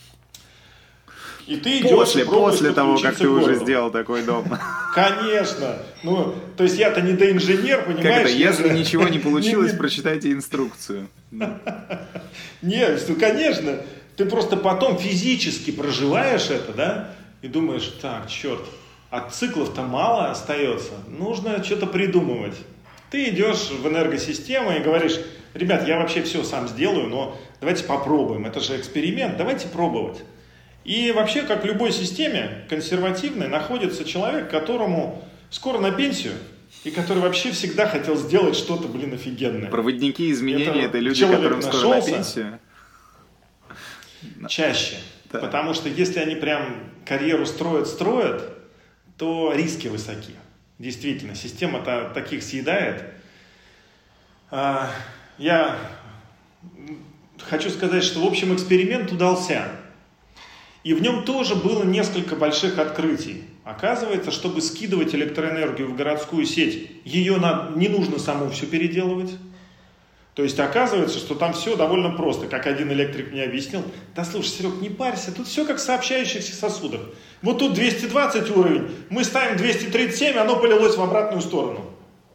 И ты идешь после, и пробуешь после того, как ты городу. уже сделал такой дом. Конечно. Ну, то есть я-то не доинженер, понимаешь? Как это? Если же... ничего не получилось, прочитайте инструкцию. Нет, ну, конечно. Ты просто потом физически проживаешь это, да? И думаешь, так, черт, а циклов-то мало остается. Нужно что-то придумывать. Ты идешь в энергосистему и говоришь, ребят, я вообще все сам сделаю, но давайте попробуем. Это же эксперимент, давайте пробовать. И вообще, как в любой системе консервативной, находится человек, которому скоро на пенсию, и который вообще всегда хотел сделать что-то, блин, офигенное. Проводники изменений — это, это люди, которым нашелся, скоро на пенсию? Чаще. Да. Потому что если они прям карьеру строят-строят, то риски высоки. Действительно, система-то таких съедает. Я хочу сказать, что, в общем, эксперимент удался. И в нем тоже было несколько больших открытий. Оказывается, чтобы скидывать электроэнергию в городскую сеть, ее надо, не нужно саму все переделывать. То есть оказывается, что там все довольно просто. Как один электрик мне объяснил. Да слушай, Серег, не парься, тут все как в сообщающихся сосудах. Вот тут двести двадцать уровень, мы ставим двести тридцать семь, оно полилось в обратную сторону.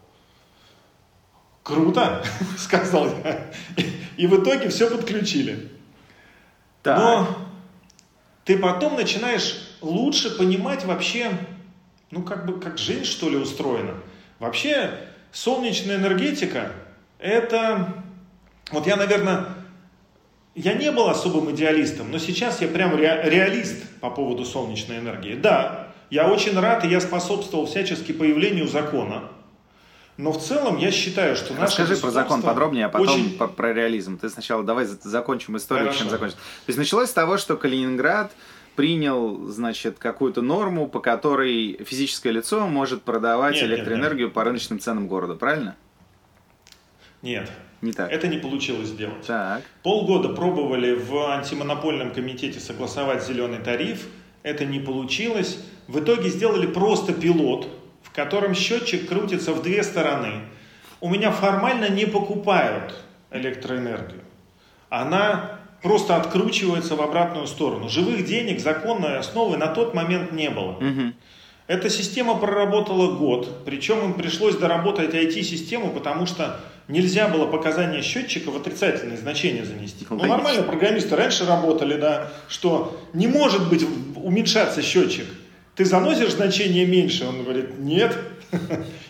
Круто, сказал я. И в итоге все подключили. Так. Но ты потом начинаешь лучше понимать вообще, ну как бы как жизнь что ли устроена. Вообще солнечная энергетика это, вот я, наверное, я не был особым идеалистом, но сейчас я прям ре, реалист по поводу солнечной энергии. Да, я очень рад и я способствовал всячески появлению закона. Но в целом я считаю, что наше Расскажи про закон подробнее, а потом очень... про, про реализм. Ты сначала давай закончим историю, Хорошо. чем закончим. То есть началось с того, что Калининград принял, значит, какую-то норму, по которой физическое лицо может продавать нет, электроэнергию нет, нет. по рыночным ценам города, правильно? Нет, не так. Это не получилось сделать. Так. Полгода пробовали в антимонопольном комитете согласовать зеленый тариф, это не получилось. В итоге сделали просто пилот, в котором счетчик крутится в две стороны. У меня формально не покупают электроэнергию. Она просто откручивается в обратную сторону. Живых денег, законной основы на тот момент не было. Угу. Эта система проработала год, причем им пришлось доработать ай ти-систему, потому что нельзя было показания счетчика в отрицательные значения занести. Ну, нормально программисты раньше работали, да, что не может быть уменьшаться счетчик. Ты заносишь значение меньше, он говорит, нет.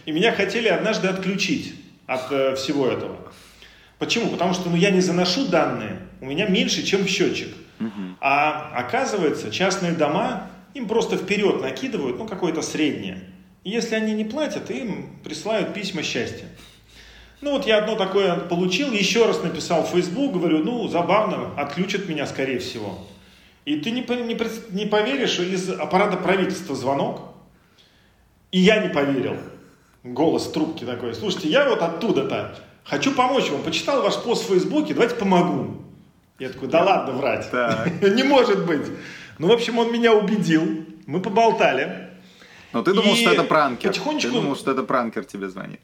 И меня хотели однажды отключить от э, всего этого. Почему? Потому что ну, я не заношу данные, у меня меньше, чем в счетчик. Uh-huh. А оказывается, частные дома, им просто вперед накидывают, ну, какое-то среднее. И если они не платят, им присылают письма счастья. Ну, вот я одно такое получил, еще раз написал в Facebook, говорю, ну, забавно, отключат меня, скорее всего. И ты не, не, не поверишь, из аппарата правительства звонок, и я не поверил. Голос в трубке такой, слушайте, я вот оттуда-то хочу помочь вам, почитал ваш пост в Фейсбуке, давайте помогу. Я такой, да ладно врать, не может быть. Ну, в общем, он меня убедил, мы поболтали. Но ты думал, что это пранкер, потихонечку... ты думал, что это пранкер тебе звонит.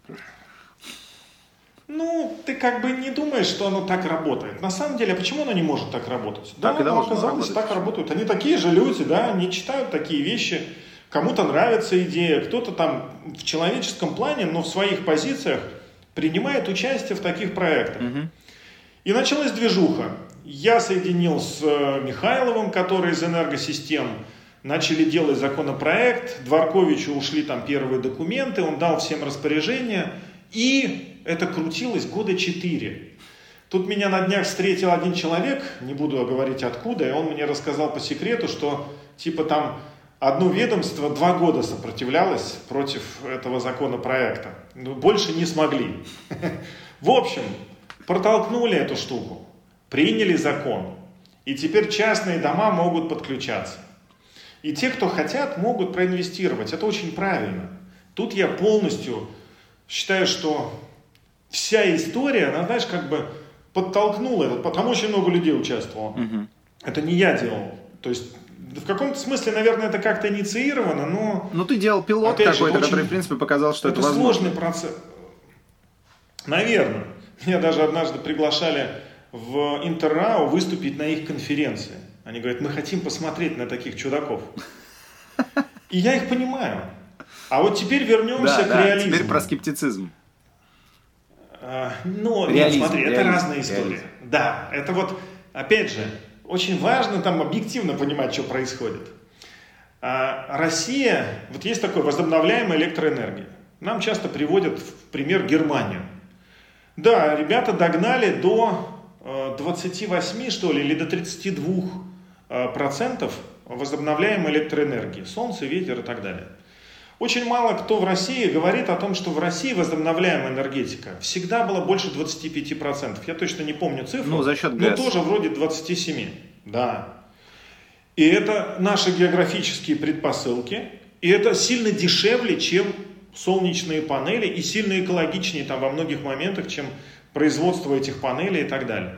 Ну, ты как бы не думаешь, что оно так работает. На самом деле, а почему оно не может так работать? Так да, и оно оказалось, работать. так работают. Они такие же люди, да, они читают такие вещи. Кому-то нравится идея, кто-то там в человеческом плане, но в своих позициях принимает участие в таких проектах. Угу. И началась движуха. Я соединил с Михайловым, который из энергосистем, начали делать законопроект, Дворковичу ушли там первые документы, он дал всем распоряжения, и это крутилось года четыре. Тут меня на днях встретил один человек, не буду говорить откуда, и он мне рассказал по секрету, что типа там одно ведомство два года сопротивлялось против этого законопроекта. Но больше не смогли. В общем, протолкнули эту штуку, приняли закон, и теперь частные дома могут подключаться. И те, кто хотят, могут проинвестировать. Это очень правильно. Тут я полностью считаю, что вся история, она, знаешь, как бы подтолкнула это, потому очень много людей участвовало. Угу. Это не я делал. То есть, в каком-то смысле, наверное, это как-то инициировано, но... Ну, ты делал пилот какой-то, очень... который, в принципе, показал, что это, это возможно. Это сложный процесс. Наверное. Меня даже однажды приглашали в Интеррау выступить на их конференции. Они говорят, мы хотим посмотреть на таких чудаков. И я их понимаю. А вот теперь вернемся да, к да, реализму. Теперь про скептицизм. А, ну, реализм, нет, смотри, реализм, это разная история. Реализм. Да, это вот, опять же, очень важно там объективно понимать, что происходит. А, Россия, вот есть такое возобновляемая электроэнергия. Нам часто приводят в пример Германию. Да, ребята догнали до двадцати восьми, что ли, или до тридцати двух процентов возобновляемой электроэнергии. Солнце, ветер и так далее. Очень мало кто в России говорит о том, что в России возобновляемая энергетика всегда была больше двадцати пяти процентов. Я точно не помню цифру, ну, за счет но ГЭС. тоже вроде двадцати семи. Да. И это наши географические предпосылки. И это сильно дешевле, чем солнечные панели, и сильно экологичнее там во многих моментах, чем производство этих панелей и так далее.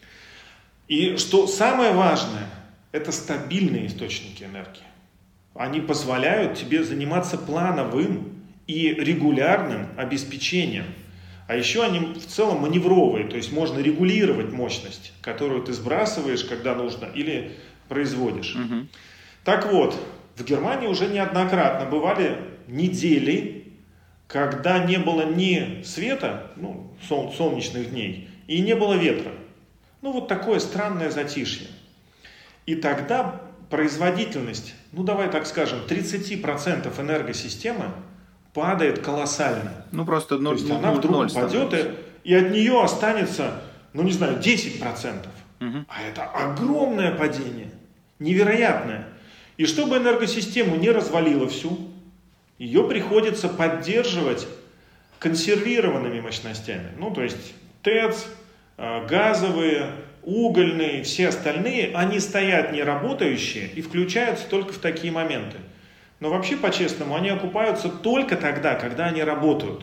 И что самое важное, это стабильные источники энергии. Они позволяют тебе заниматься плановым и регулярным обеспечением. А еще они в целом маневровые, то есть можно регулировать мощность, которую ты сбрасываешь, когда нужно, или производишь. Угу. Так вот, в Германии уже неоднократно бывали недели, когда не было ни света, ну, сол- солнечных дней, и не было ветра. Ну, вот такое странное затишье. И тогда производительность, ну, давай так скажем, тридцать процентов энергосистемы падает колоссально. Ну, просто ноль. То есть она вдруг упадет, и, и от нее останется, ну, не знаю, десять процентов. Угу. А это огромное падение, невероятное. И чтобы энергосистему не развалило всю, ее приходится поддерживать консервированными мощностями. Ну, то есть ТЭЦ, газовые, угольные, все остальные, они стоят неработающие и включаются только в такие моменты. Но вообще, по-честному, они окупаются только тогда, когда они работают.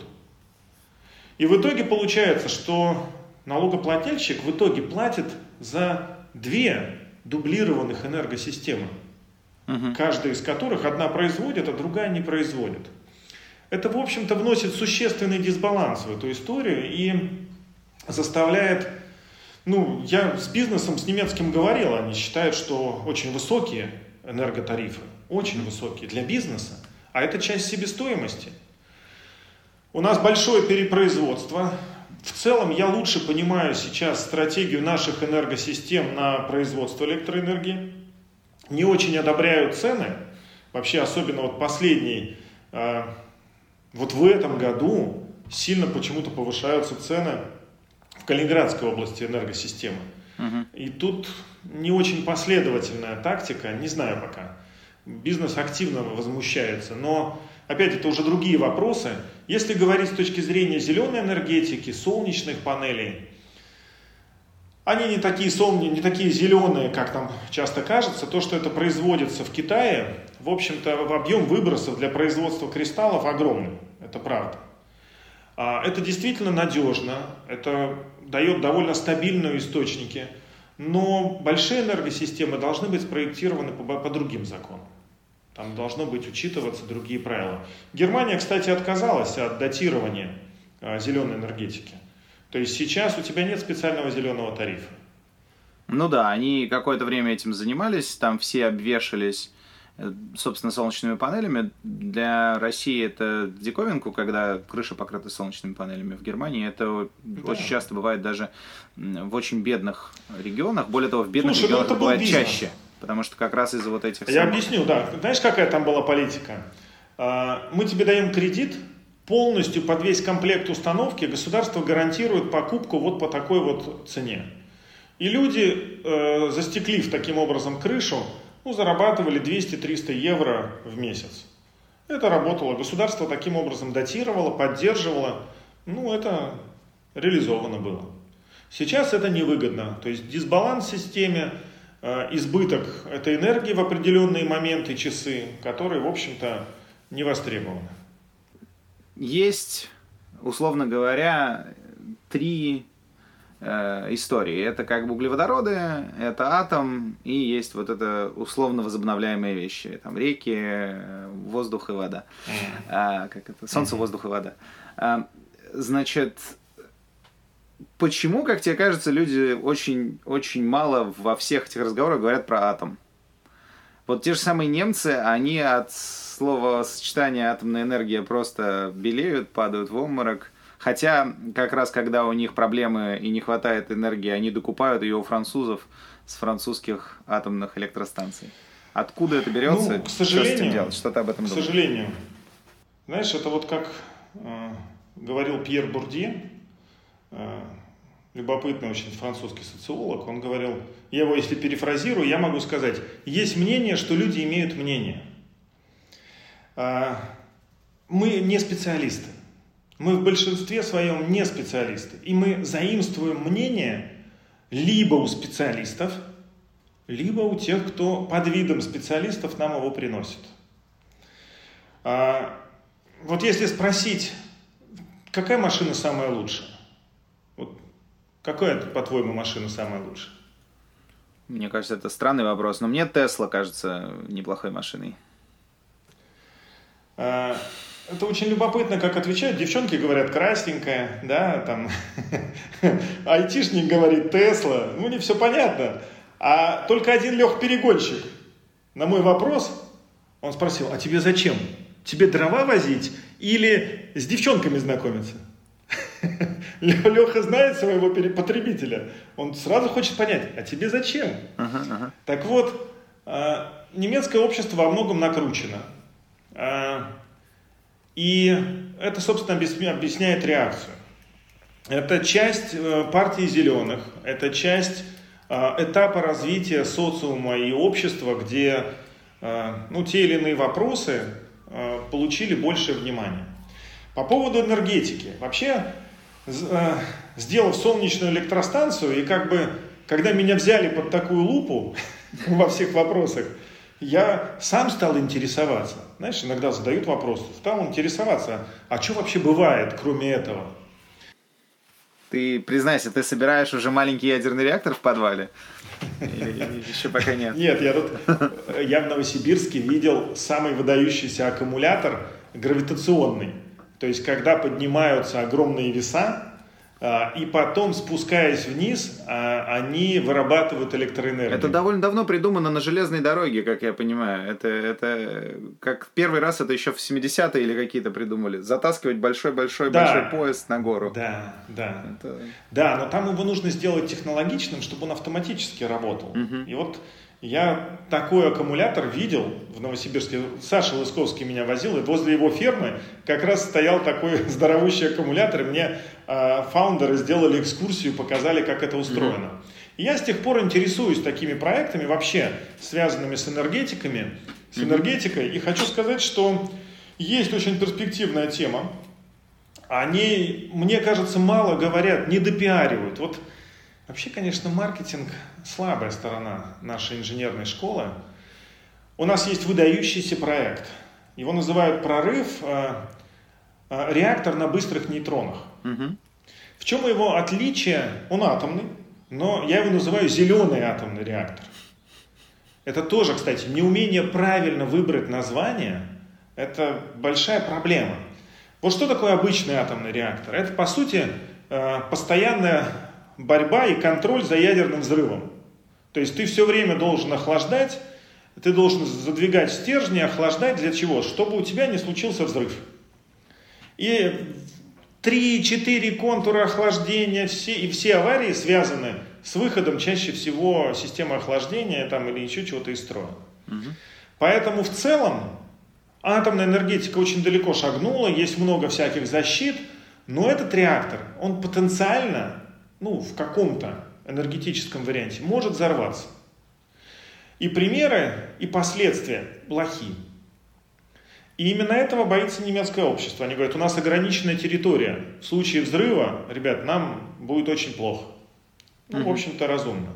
И в итоге получается, что налогоплательщик в итоге платит за две дублированных энергосистемы, угу. каждая из которых одна производит, а другая не производит. Это, в общем-то, вносит существенный дисбаланс в эту историю и заставляет... Ну, я с бизнесом, с немецким говорил, они считают, что очень высокие энерготарифы, очень высокие для бизнеса, а это часть себестоимости. У нас большое перепроизводство. В целом я лучше понимаю сейчас стратегию наших энергосистем на производство электроэнергии. Не очень одобряю цены. Вообще, особенно вот последний э, Вот в этом году сильно почему-то повышаются цены в Калининградской области энергосистемы. Угу. И тут не очень последовательная тактика, не знаю пока. Бизнес активно возмущается, но опять это уже другие вопросы. Если говорить с точки зрения зеленой энергетики, солнечных панелей, они не такие солнечные, не такие зеленые, как нам часто кажется. То, что это производится в Китае, в общем-то, объем выбросов для производства кристаллов огромный. Это правда. Это действительно надежно, это дает довольно стабильные источники, но большие энергосистемы должны быть спроектированы по, по другим законам. Там должно быть учитываться другие правила. Германия, кстати, отказалась от датирования а, зеленой энергетики. То есть сейчас у тебя нет специального зеленого тарифа. Ну да, они какое-то время этим занимались, там все обвешались, собственно, солнечными панелями. Для России это диковинку, когда крыша покрыта солнечными панелями. В Германии это да. очень часто бывает даже в очень бедных регионах. Более того, в бедных Слушай, регионах это бывает бизнес. чаще. Потому что как раз из-за вот этих... Я самых... объясню, да. Знаешь, какая там была политика? Мы тебе даем кредит, полностью под весь комплект установки государство гарантирует покупку вот по такой вот цене. И люди, застеклив таким образом крышу, ну, зарабатывали двести-триста евро в месяц. Это работало. Государство таким образом датировало, поддерживало. Ну, это реализовано было. Сейчас это невыгодно. То есть дисбаланс в системе, э, избыток этой энергии в определенные моменты, часы, которые, в общем-то, не востребованы. Есть, условно говоря, три... истории. Это как бы углеводороды, это атом и есть вот это условно возобновляемые вещи. Там реки, воздух и вода. Mm-hmm. А, как это? Солнце, mm-hmm. воздух и вода. А, значит, почему, как тебе кажется, люди очень, очень мало во всех этих разговорах говорят про атом? Вот те же самые немцы, они от словосочетания атомная энергия просто белеют, падают в обморок. Хотя, как раз когда у них проблемы и не хватает энергии, они докупают ее у французов с французских атомных электростанций. Откуда это берется? Ну, к сожалению, что с этим делать? Что ты об этом к думаешь? К сожалению. Знаешь, это вот как э, говорил Пьер Бурдье, э, любопытный очень французский социолог, он говорил, я его если перефразирую, я могу сказать, есть мнение, что люди имеют мнение. Э, мы не специалисты. Мы в большинстве своем не специалисты. И мы заимствуем мнение либо у специалистов, либо у тех, кто под видом специалистов нам его приносит. А, вот если спросить, какая машина самая лучшая? Вот, какая, по-твоему, машина самая лучшая? Мне кажется, это странный вопрос, но мне Тесла кажется неплохой машиной. А, Это очень любопытно, как отвечают. Девчонки говорят красненькая, да, там, айтишник говорит Тесла, ну не все понятно. А только один Лех Перегонщик на мой вопрос, он спросил, а тебе зачем? Тебе дрова возить или с девчонками знакомиться? Леха знает своего потребителя, он сразу хочет понять, а тебе зачем? Ага, ага. Так вот, немецкое общество во многом накручено. И это, собственно, объясняет реакцию. Это часть партии зеленых, это часть этапа развития социума и общества, где ну, те или иные вопросы получили большее внимание. По поводу энергетики. Вообще, сделав солнечную электростанцию, и как бы, когда меня взяли под такую лупу во всех вопросах, я сам стал интересоваться. Знаешь, иногда задают вопрос, стал интересоваться, а что вообще бывает, кроме этого? Ты, признайся, ты собираешь уже маленький ядерный реактор в подвале? Или еще пока нет? Нет, я тут, я в Новосибирске видел самый выдающийся аккумулятор гравитационный. То есть, когда поднимаются огромные веса, и потом, спускаясь вниз, они вырабатывают электроэнергию. Это довольно давно придумано на железной дороге, как я понимаю. Это, это как первый раз это еще в семидесятые или какие-то придумали. Затаскивать большой-большой да. большой поезд на гору. Да, да. Это... Да, но там его нужно сделать технологичным, чтобы он автоматически работал. Угу. И вот Я такой аккумулятор видел в Новосибирске. Саша Лысковский меня возил, и возле его фермы как раз стоял такой здоровущий аккумулятор. И мне э, фаундеры сделали экскурсию, показали, как это устроено. Mm-hmm. И я с тех пор интересуюсь такими проектами, вообще связанными с энергетиками, с mm-hmm. энергетикой. И хочу сказать, что есть очень перспективная тема. О ней, мне кажется, мало говорят, не допиаривают. Вот вообще, конечно, маркетинг – слабая сторона нашей инженерной школы. У нас есть выдающийся проект. Его называют «Прорыв. Э, э, реактор на быстрых нейтронах». Угу. В чем его отличие? Он атомный, но я его называю «зеленый атомный реактор». Это тоже, кстати, неумение правильно выбрать название – это большая проблема. Вот что такое обычный атомный реактор? Это, по сути, э, постоянная борьба и контроль за ядерным взрывом. То есть ты все время должен охлаждать, ты должен задвигать стержни, охлаждать для чего? Чтобы у тебя не случился взрыв. И три-четыре контура охлаждения, все, и все аварии связаны с выходом чаще всего системы охлаждения там, или еще чего-то из строя. Угу. Поэтому в целом атомная энергетика очень далеко шагнула, есть много всяких защит, но этот реактор, он потенциально, ну, в каком-то энергетическом варианте, может взорваться. И примеры, и последствия плохи. И именно этого боится немецкое общество. Они говорят, у нас ограниченная территория. В случае взрыва, ребят, нам будет очень плохо. Ну, mm-hmm. в общем-то, разумно.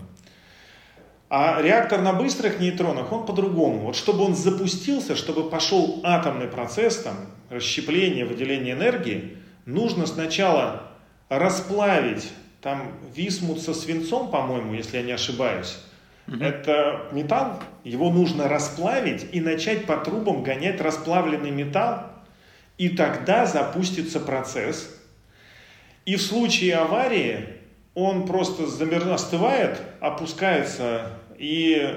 А реактор на быстрых нейтронах, он по-другому. Вот чтобы он запустился, чтобы пошел атомный процесс, там, расщепление, выделение энергии, нужно сначала расплавить там висмут со свинцом, по-моему, если я не ошибаюсь. Mm-hmm. Это металл, его нужно расплавить и начать по трубам гонять расплавленный металл, и тогда запустится процесс. И в случае аварии он просто замер... остывает, опускается и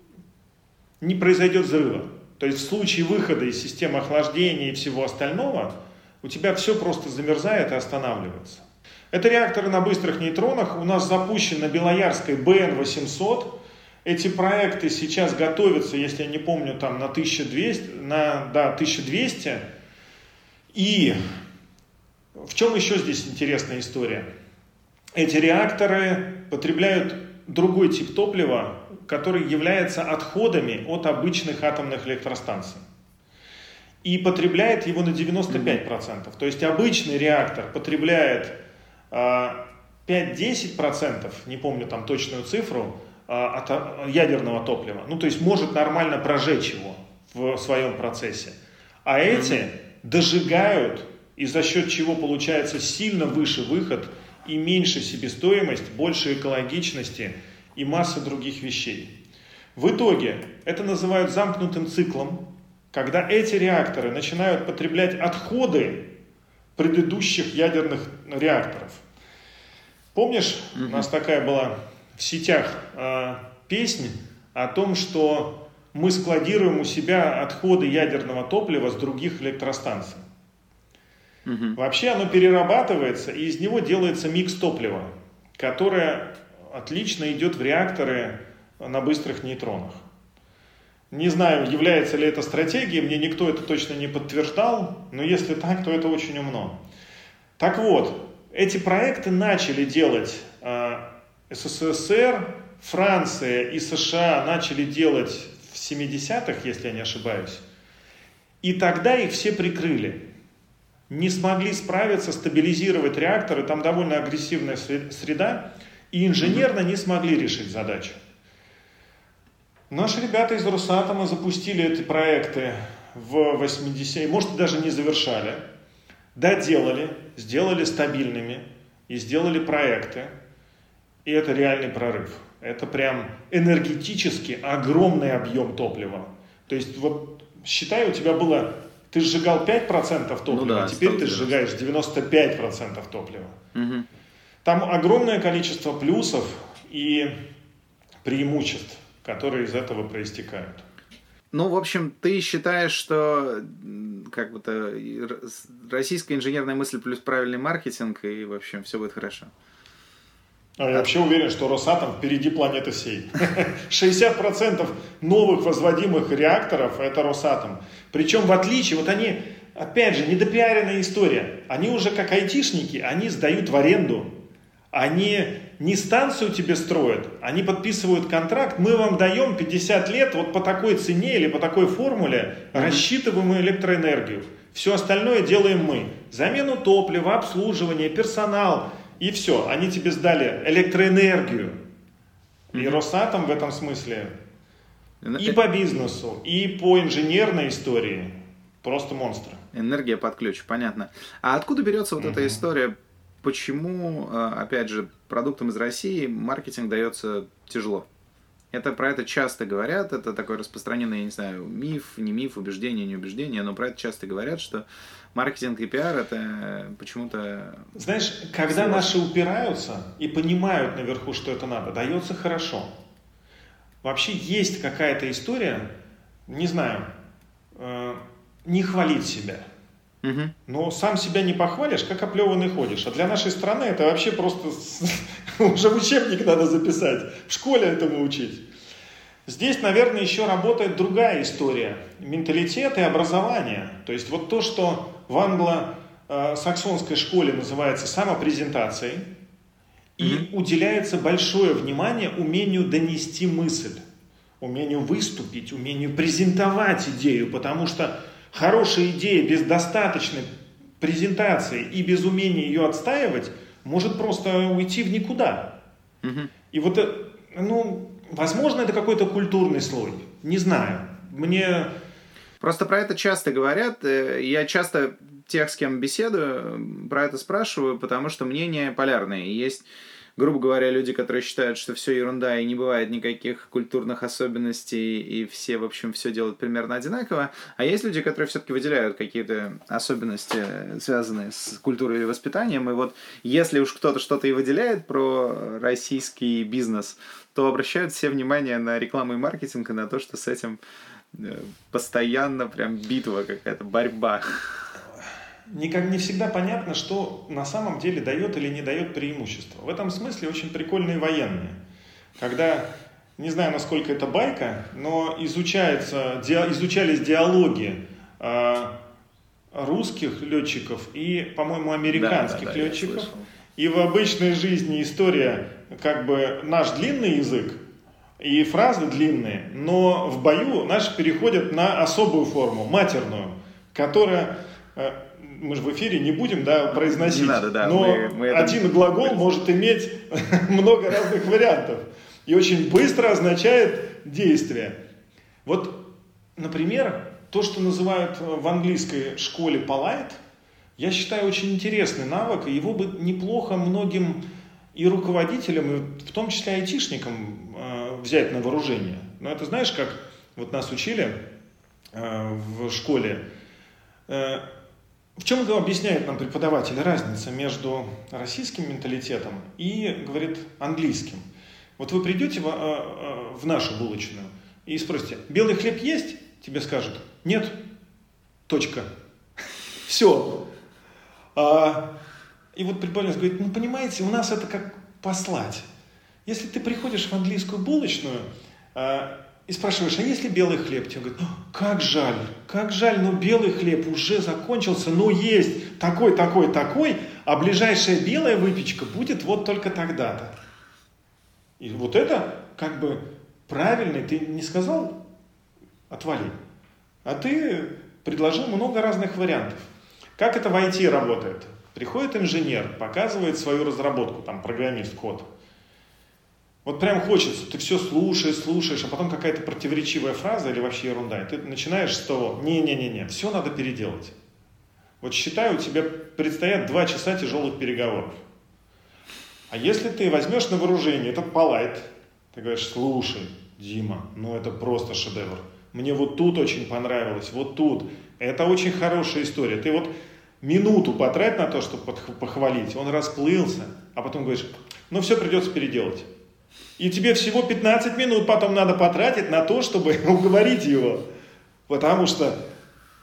не произойдет взрыва. То есть в случае выхода из системы охлаждения и всего остального у тебя все просто замерзает и останавливается. Это реакторы на быстрых нейтронах. У нас запущен на Белоярской бэ эн восемьсот. Эти проекты сейчас готовятся, если я не помню, там на тысячу двести. На, да, тысячу двести. И в чем еще здесь интересная история? Эти реакторы потребляют другой тип топлива, который является отходами от обычных атомных электростанций. И потребляет его на девяносто пять процентов. То есть обычный реактор потребляет пять-десять процентов, не помню там точную цифру, от ядерного топлива. Ну, то есть может нормально прожечь его в своем процессе. А эти mm-hmm. дожигают, и за счет чего получается сильно выше выход и меньше себестоимость, больше экологичности и массы других вещей. В итоге это называют замкнутым циклом, когда эти реакторы начинают потреблять отходы предыдущих ядерных реакторов. Помнишь, mm-hmm. у нас такая была в сетях э, песня о том, что мы складируем у себя отходы ядерного топлива с других электростанций. Mm-hmm. Вообще оно перерабатывается, и из него делается микс топлива, которое отлично идет в реакторы на быстрых нейтронах. Не знаю, является ли это стратегией, мне никто это точно не подтверждал, но если так, то это очень умно. Так вот, эти проекты начали делать э, эс эс эс эр, Франция и США начали делать в семидесятых, если я не ошибаюсь, и тогда их все прикрыли. Не смогли справиться, стабилизировать реакторы, там довольно агрессивная среда, и инженерно не смогли решить задачу. Наши ребята из Росатома запустили эти проекты в восьмидесятых, может, даже не завершали, доделали, сделали стабильными и сделали проекты. И это реальный прорыв. Это прям энергетически огромный объем топлива. То есть, вот считай, у тебя было, ты сжигал пять процентов топлива, ну да, а теперь ты сжигаешь девяносто пять процентов топлива. Угу. Там огромное количество плюсов и преимуществ, которые из этого проистекают. Ну, в общем, ты считаешь, что как бы-то российская инженерная мысль плюс правильный маркетинг, и, в общем, все будет хорошо? А я вообще уверен, что Росатом впереди планеты всей. шестьдесят процентов новых возводимых реакторов – это Росатом. Причем в отличие, вот они, опять же, недопиаренная история. Они уже как айтишники, они сдают в аренду. Они не станцию тебе строят, они подписывают контракт, мы вам даем пятьдесят лет вот по такой цене или по такой формуле, mm-hmm. рассчитываем электроэнергию. Все остальное делаем мы. Замену топлива, обслуживание, персонал и все. Они тебе сдали электроэнергию. Mm-hmm. И Росатом в этом смысле mm-hmm. и по бизнесу, и по инженерной истории просто монстры. Энергия под ключ, понятно. А откуда берется вот mm-hmm. эта история? Почему, опять же, продуктам из России маркетинг дается тяжело? Это про это часто говорят, это такой распространенный, я не знаю, миф, не миф, убеждение, не убеждение, но про это часто говорят, что маркетинг и пиар это почему-то... Знаешь, когда сложно. Наши упираются и понимают наверху, что это надо, дается хорошо. Вообще есть какая-то история, не знаю, э, не хвалить себя. Угу. Но сам себя не похвалишь, как оплеванный ходишь. А для нашей страны это вообще просто уже в учебник надо записать, в школе этому учить. Здесь, наверное, еще работает другая история. Менталитет и образование. То есть вот то, что в англо-саксонской школе называется самопрезентацией, и угу. уделяется большое внимание умению донести мысль, умению выступить, умению презентовать идею, потому что хорошая идея без достаточной презентации и без умения ее отстаивать может просто уйти в никуда. Угу. И вот, ну, возможно, это какой-то культурный слой. Не знаю. Мне... Просто про это часто говорят. Я часто тех, с кем беседую, про это спрашиваю, потому что мнения полярные. Есть, грубо говоря, люди, которые считают, что все ерунда и не бывает никаких культурных особенностей, и все, в общем, все делают примерно одинаково. А есть люди, которые все-таки выделяют какие-то особенности, связанные с культурой и воспитанием. И вот если уж кто-то что-то и выделяет про российский бизнес, то обращают все внимание на рекламу и маркетинг, и на то, что с этим постоянно прям битва какая-то, борьба. Никак не всегда понятно, что на самом деле дает или не дает преимущество. В этом смысле очень прикольные военные. Когда, не знаю, насколько это байка, но изучается, ди, изучались диалоги э, русских летчиков и, по-моему, американских да, да, да, летчиков. И в обычной жизни история, как бы наш длинный язык и фразы длинные, но в бою наши переходят на особую форму, матерную, которая... Э, мы же в эфире не будем, да, произносить, не надо, да, но мы, мы один это... глагол может иметь много разных вариантов и очень быстро означает действие. Вот, например, то, что называют в английской школе polite, я считаю очень интересный навык, и его бы неплохо многим и руководителям, и в том числе айтишникам э, взять на вооружение. Но это знаешь, как вот нас учили э, в школе, э, в чем объясняет нам преподаватель разница между российским менталитетом и, говорит, английским? Вот вы придете в, в нашу булочную и спросите, белый хлеб есть? Тебе скажут, нет, точка. Все. А, и вот преподаватель говорит, ну понимаете, у нас это как послать. Если ты приходишь в английскую булочную, а, и спрашиваешь, а есть ли белый хлеб? Тебе говорят, как жаль, как жаль, но белый хлеб уже закончился, но есть такой, такой, такой, а ближайшая белая выпечка будет вот только тогда-то. И вот это как бы правильный, ты не сказал отвали, а ты предложил много разных вариантов. Как это в ай ти работает? Приходит инженер, показывает свою разработку, там программист, код. Вот прям хочется, ты все слушаешь, слушаешь, а потом какая-то противоречивая фраза или вообще ерунда, и ты начинаешь с того, не-не-не, все надо переделать. Вот считай, у тебя предстоят два часа тяжелых переговоров. А если ты возьмешь на вооружение этот polite, ты говоришь, слушай, Дима, ну это просто шедевр. Мне вот тут очень понравилось, вот тут. Это очень хорошая история. Ты вот минуту потрать на то, чтобы похвалить, он расплылся, а потом говоришь, ну все придется переделать. И тебе всего пятнадцать минут потом надо потратить на то, чтобы уговорить его. Потому что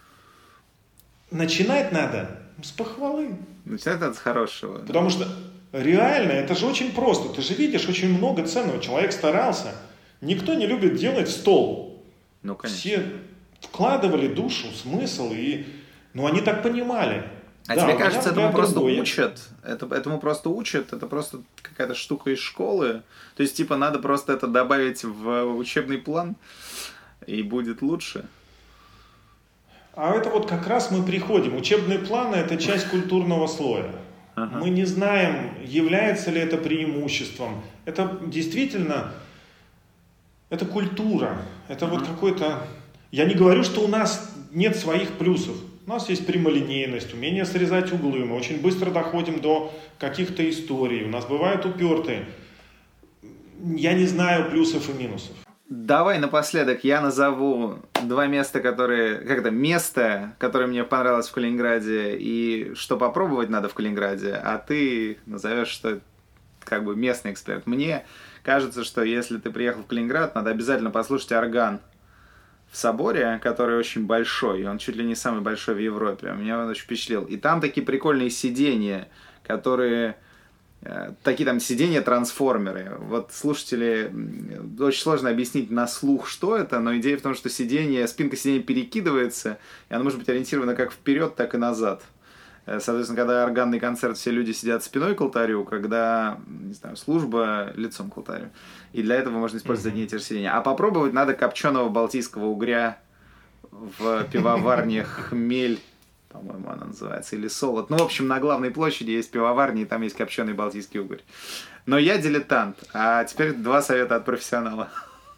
начинать надо с похвалы. Начинать надо с хорошего. Потому что реально, это же очень просто. Ты же видишь очень много ценного. Человек старался. Никто не любит делать стол. Ну, конечно. Все вкладывали душу, смысл, и... ну, они так понимали. А да, тебе кажется, этому просто другое. учат? Это, этому просто учат? Это просто какая-то штука из школы? То есть, типа, надо просто это добавить в учебный план, и будет лучше? А это вот как раз мы приходим. Учебные планы – это часть культурного слоя. Ага. Мы не знаем, является ли это преимуществом. Это действительно, это культура. Это ага. вот какой-то... Я не говорю, что у нас нет своих плюсов. У нас есть прямолинейность, умение срезать углы. Мы очень быстро доходим до каких-то историй. У нас бывают упертые. Я не знаю плюсов и минусов. Давай напоследок я назову два места, которые... Как это? Место, которое мне понравилось в Калининграде, и что попробовать надо в Калининграде, а ты назовешь, что как бы местный эксперт. Мне кажется, что если ты приехал в Калининград, надо обязательно послушать орган в соборе, который очень большой, и он чуть ли не самый большой в Европе. Меня он очень впечатлил. И там такие прикольные сиденья, которые... Такие там сиденья-трансформеры. Вот слушатели, очень сложно объяснить на слух, что это, но идея в том, что сиденье, спинка сиденья перекидывается, и она может быть ориентирована как вперед, так и назад. Соответственно, когда органный концерт, все люди сидят спиной к алтарю, когда, не знаю, служба лицом к алтарю. И для этого можно использовать одни и те же сиденья. А попробовать надо копченого балтийского угря в пивоварне «Хмель», по-моему, она называется, или «Солод». Ну, в общем, на главной площади есть пивоварни, и там есть копченый балтийский угорь. Но я дилетант. А теперь два совета от профессионала.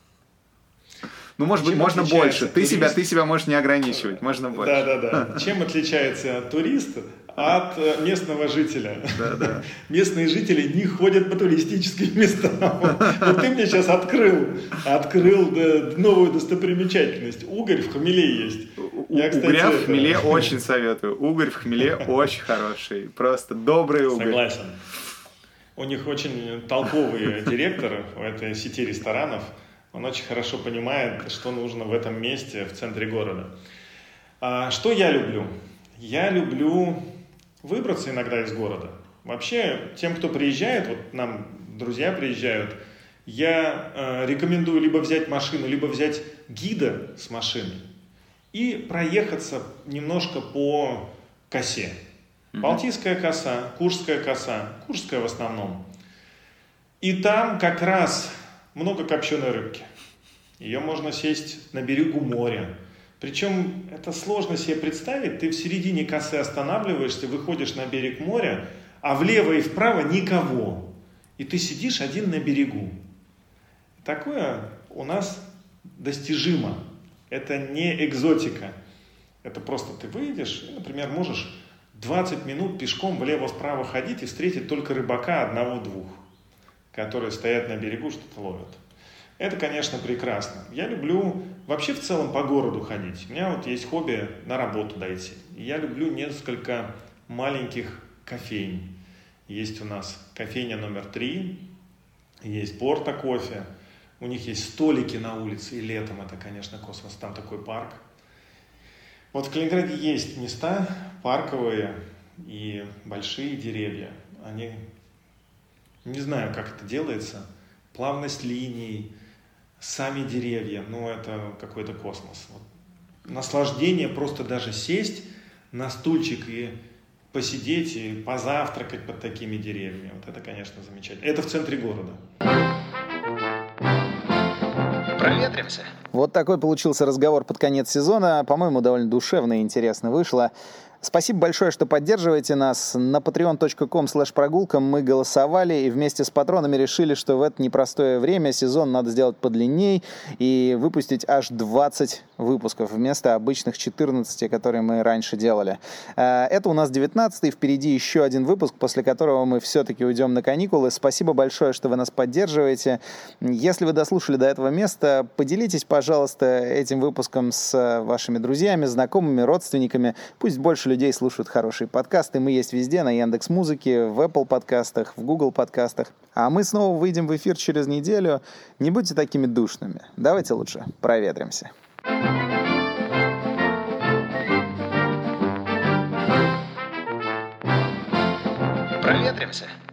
Ну, может быть, можно больше. Ты турист? себя, ты себя можешь не ограничивать, можно больше. Да-да-да. Чем отличается турист от местного жителя? Да-да. Местные жители не ходят по туристическим местам. Вот ты мне сейчас открыл, открыл новую достопримечательность. Угорь в Хмеле есть. Я, кстати, Угря в Хмеле это... очень советую. Угорь в Хмеле очень хороший. Просто добрый угорь. Согласен. У них очень толковый директор в этой сети ресторанов. Он очень хорошо понимает, что нужно в этом месте, в центре города. А что я люблю? Я люблю выбраться иногда из города. Вообще, тем, кто приезжает, вот нам друзья приезжают, я э, рекомендую либо взять машину, либо взять гида с машиной и проехаться немножко по косе. Mm-hmm. Балтийская коса, Куршская коса, Куршская в основном. И там как раз много копченой рыбки. Ее можно сесть на берегу моря. Причем это сложно себе представить. Ты в середине косы останавливаешься, выходишь на берег моря, а влево и вправо никого. И ты сидишь один на берегу. Такое у нас достижимо. Это не экзотика. Это просто ты выйдешь и, например, можешь двадцать минут пешком влево-вправо ходить и встретить только рыбака одного-двух, которые стоят на берегу, что-то ловят. Это, конечно, прекрасно. Я люблю вообще в целом по городу ходить. У меня вот есть хобби на работу дойти. Я люблю несколько маленьких кофейн. Есть у нас кофейня номер три, есть Порто кофе. У них есть столики на улице, и летом это, конечно, космос. Там такой парк. Вот в Калининграде есть места парковые и большие деревья. Они... Не знаю, как это делается. Плавность линий, сами деревья. Ну, это какой-то космос. Вот. Наслаждение просто даже сесть на стульчик и посидеть, и позавтракать под такими деревьями. Вот это, конечно, замечательно. Это в центре города. Проветримся. Вот такой получился разговор под конец сезона. По-моему, довольно душевно и интересно вышло. Спасибо большое, что поддерживаете нас. На patreon точка com слэш прогулка мы голосовали и вместе с патронами решили, что в это непростое время сезон надо сделать подлинней и выпустить аж двадцать выпусков вместо обычных четырнадцати, которые мы раньше делали. Это у нас девятнадцатый, впереди еще один выпуск, после которого мы все-таки уйдем на каникулы. Спасибо большое, что вы нас поддерживаете. Если вы дослушали до этого места, поделитесь, пожалуйста, этим выпуском с вашими друзьями, знакомыми, родственниками. Пусть больше людей слушают хорошие подкасты. Мы есть везде, на Яндекс.Музыке, в Apple подкастах, в Google подкастах. А мы снова выйдем в эфир через неделю. Не будьте такими душными. Давайте лучше проветримся. Проветримся.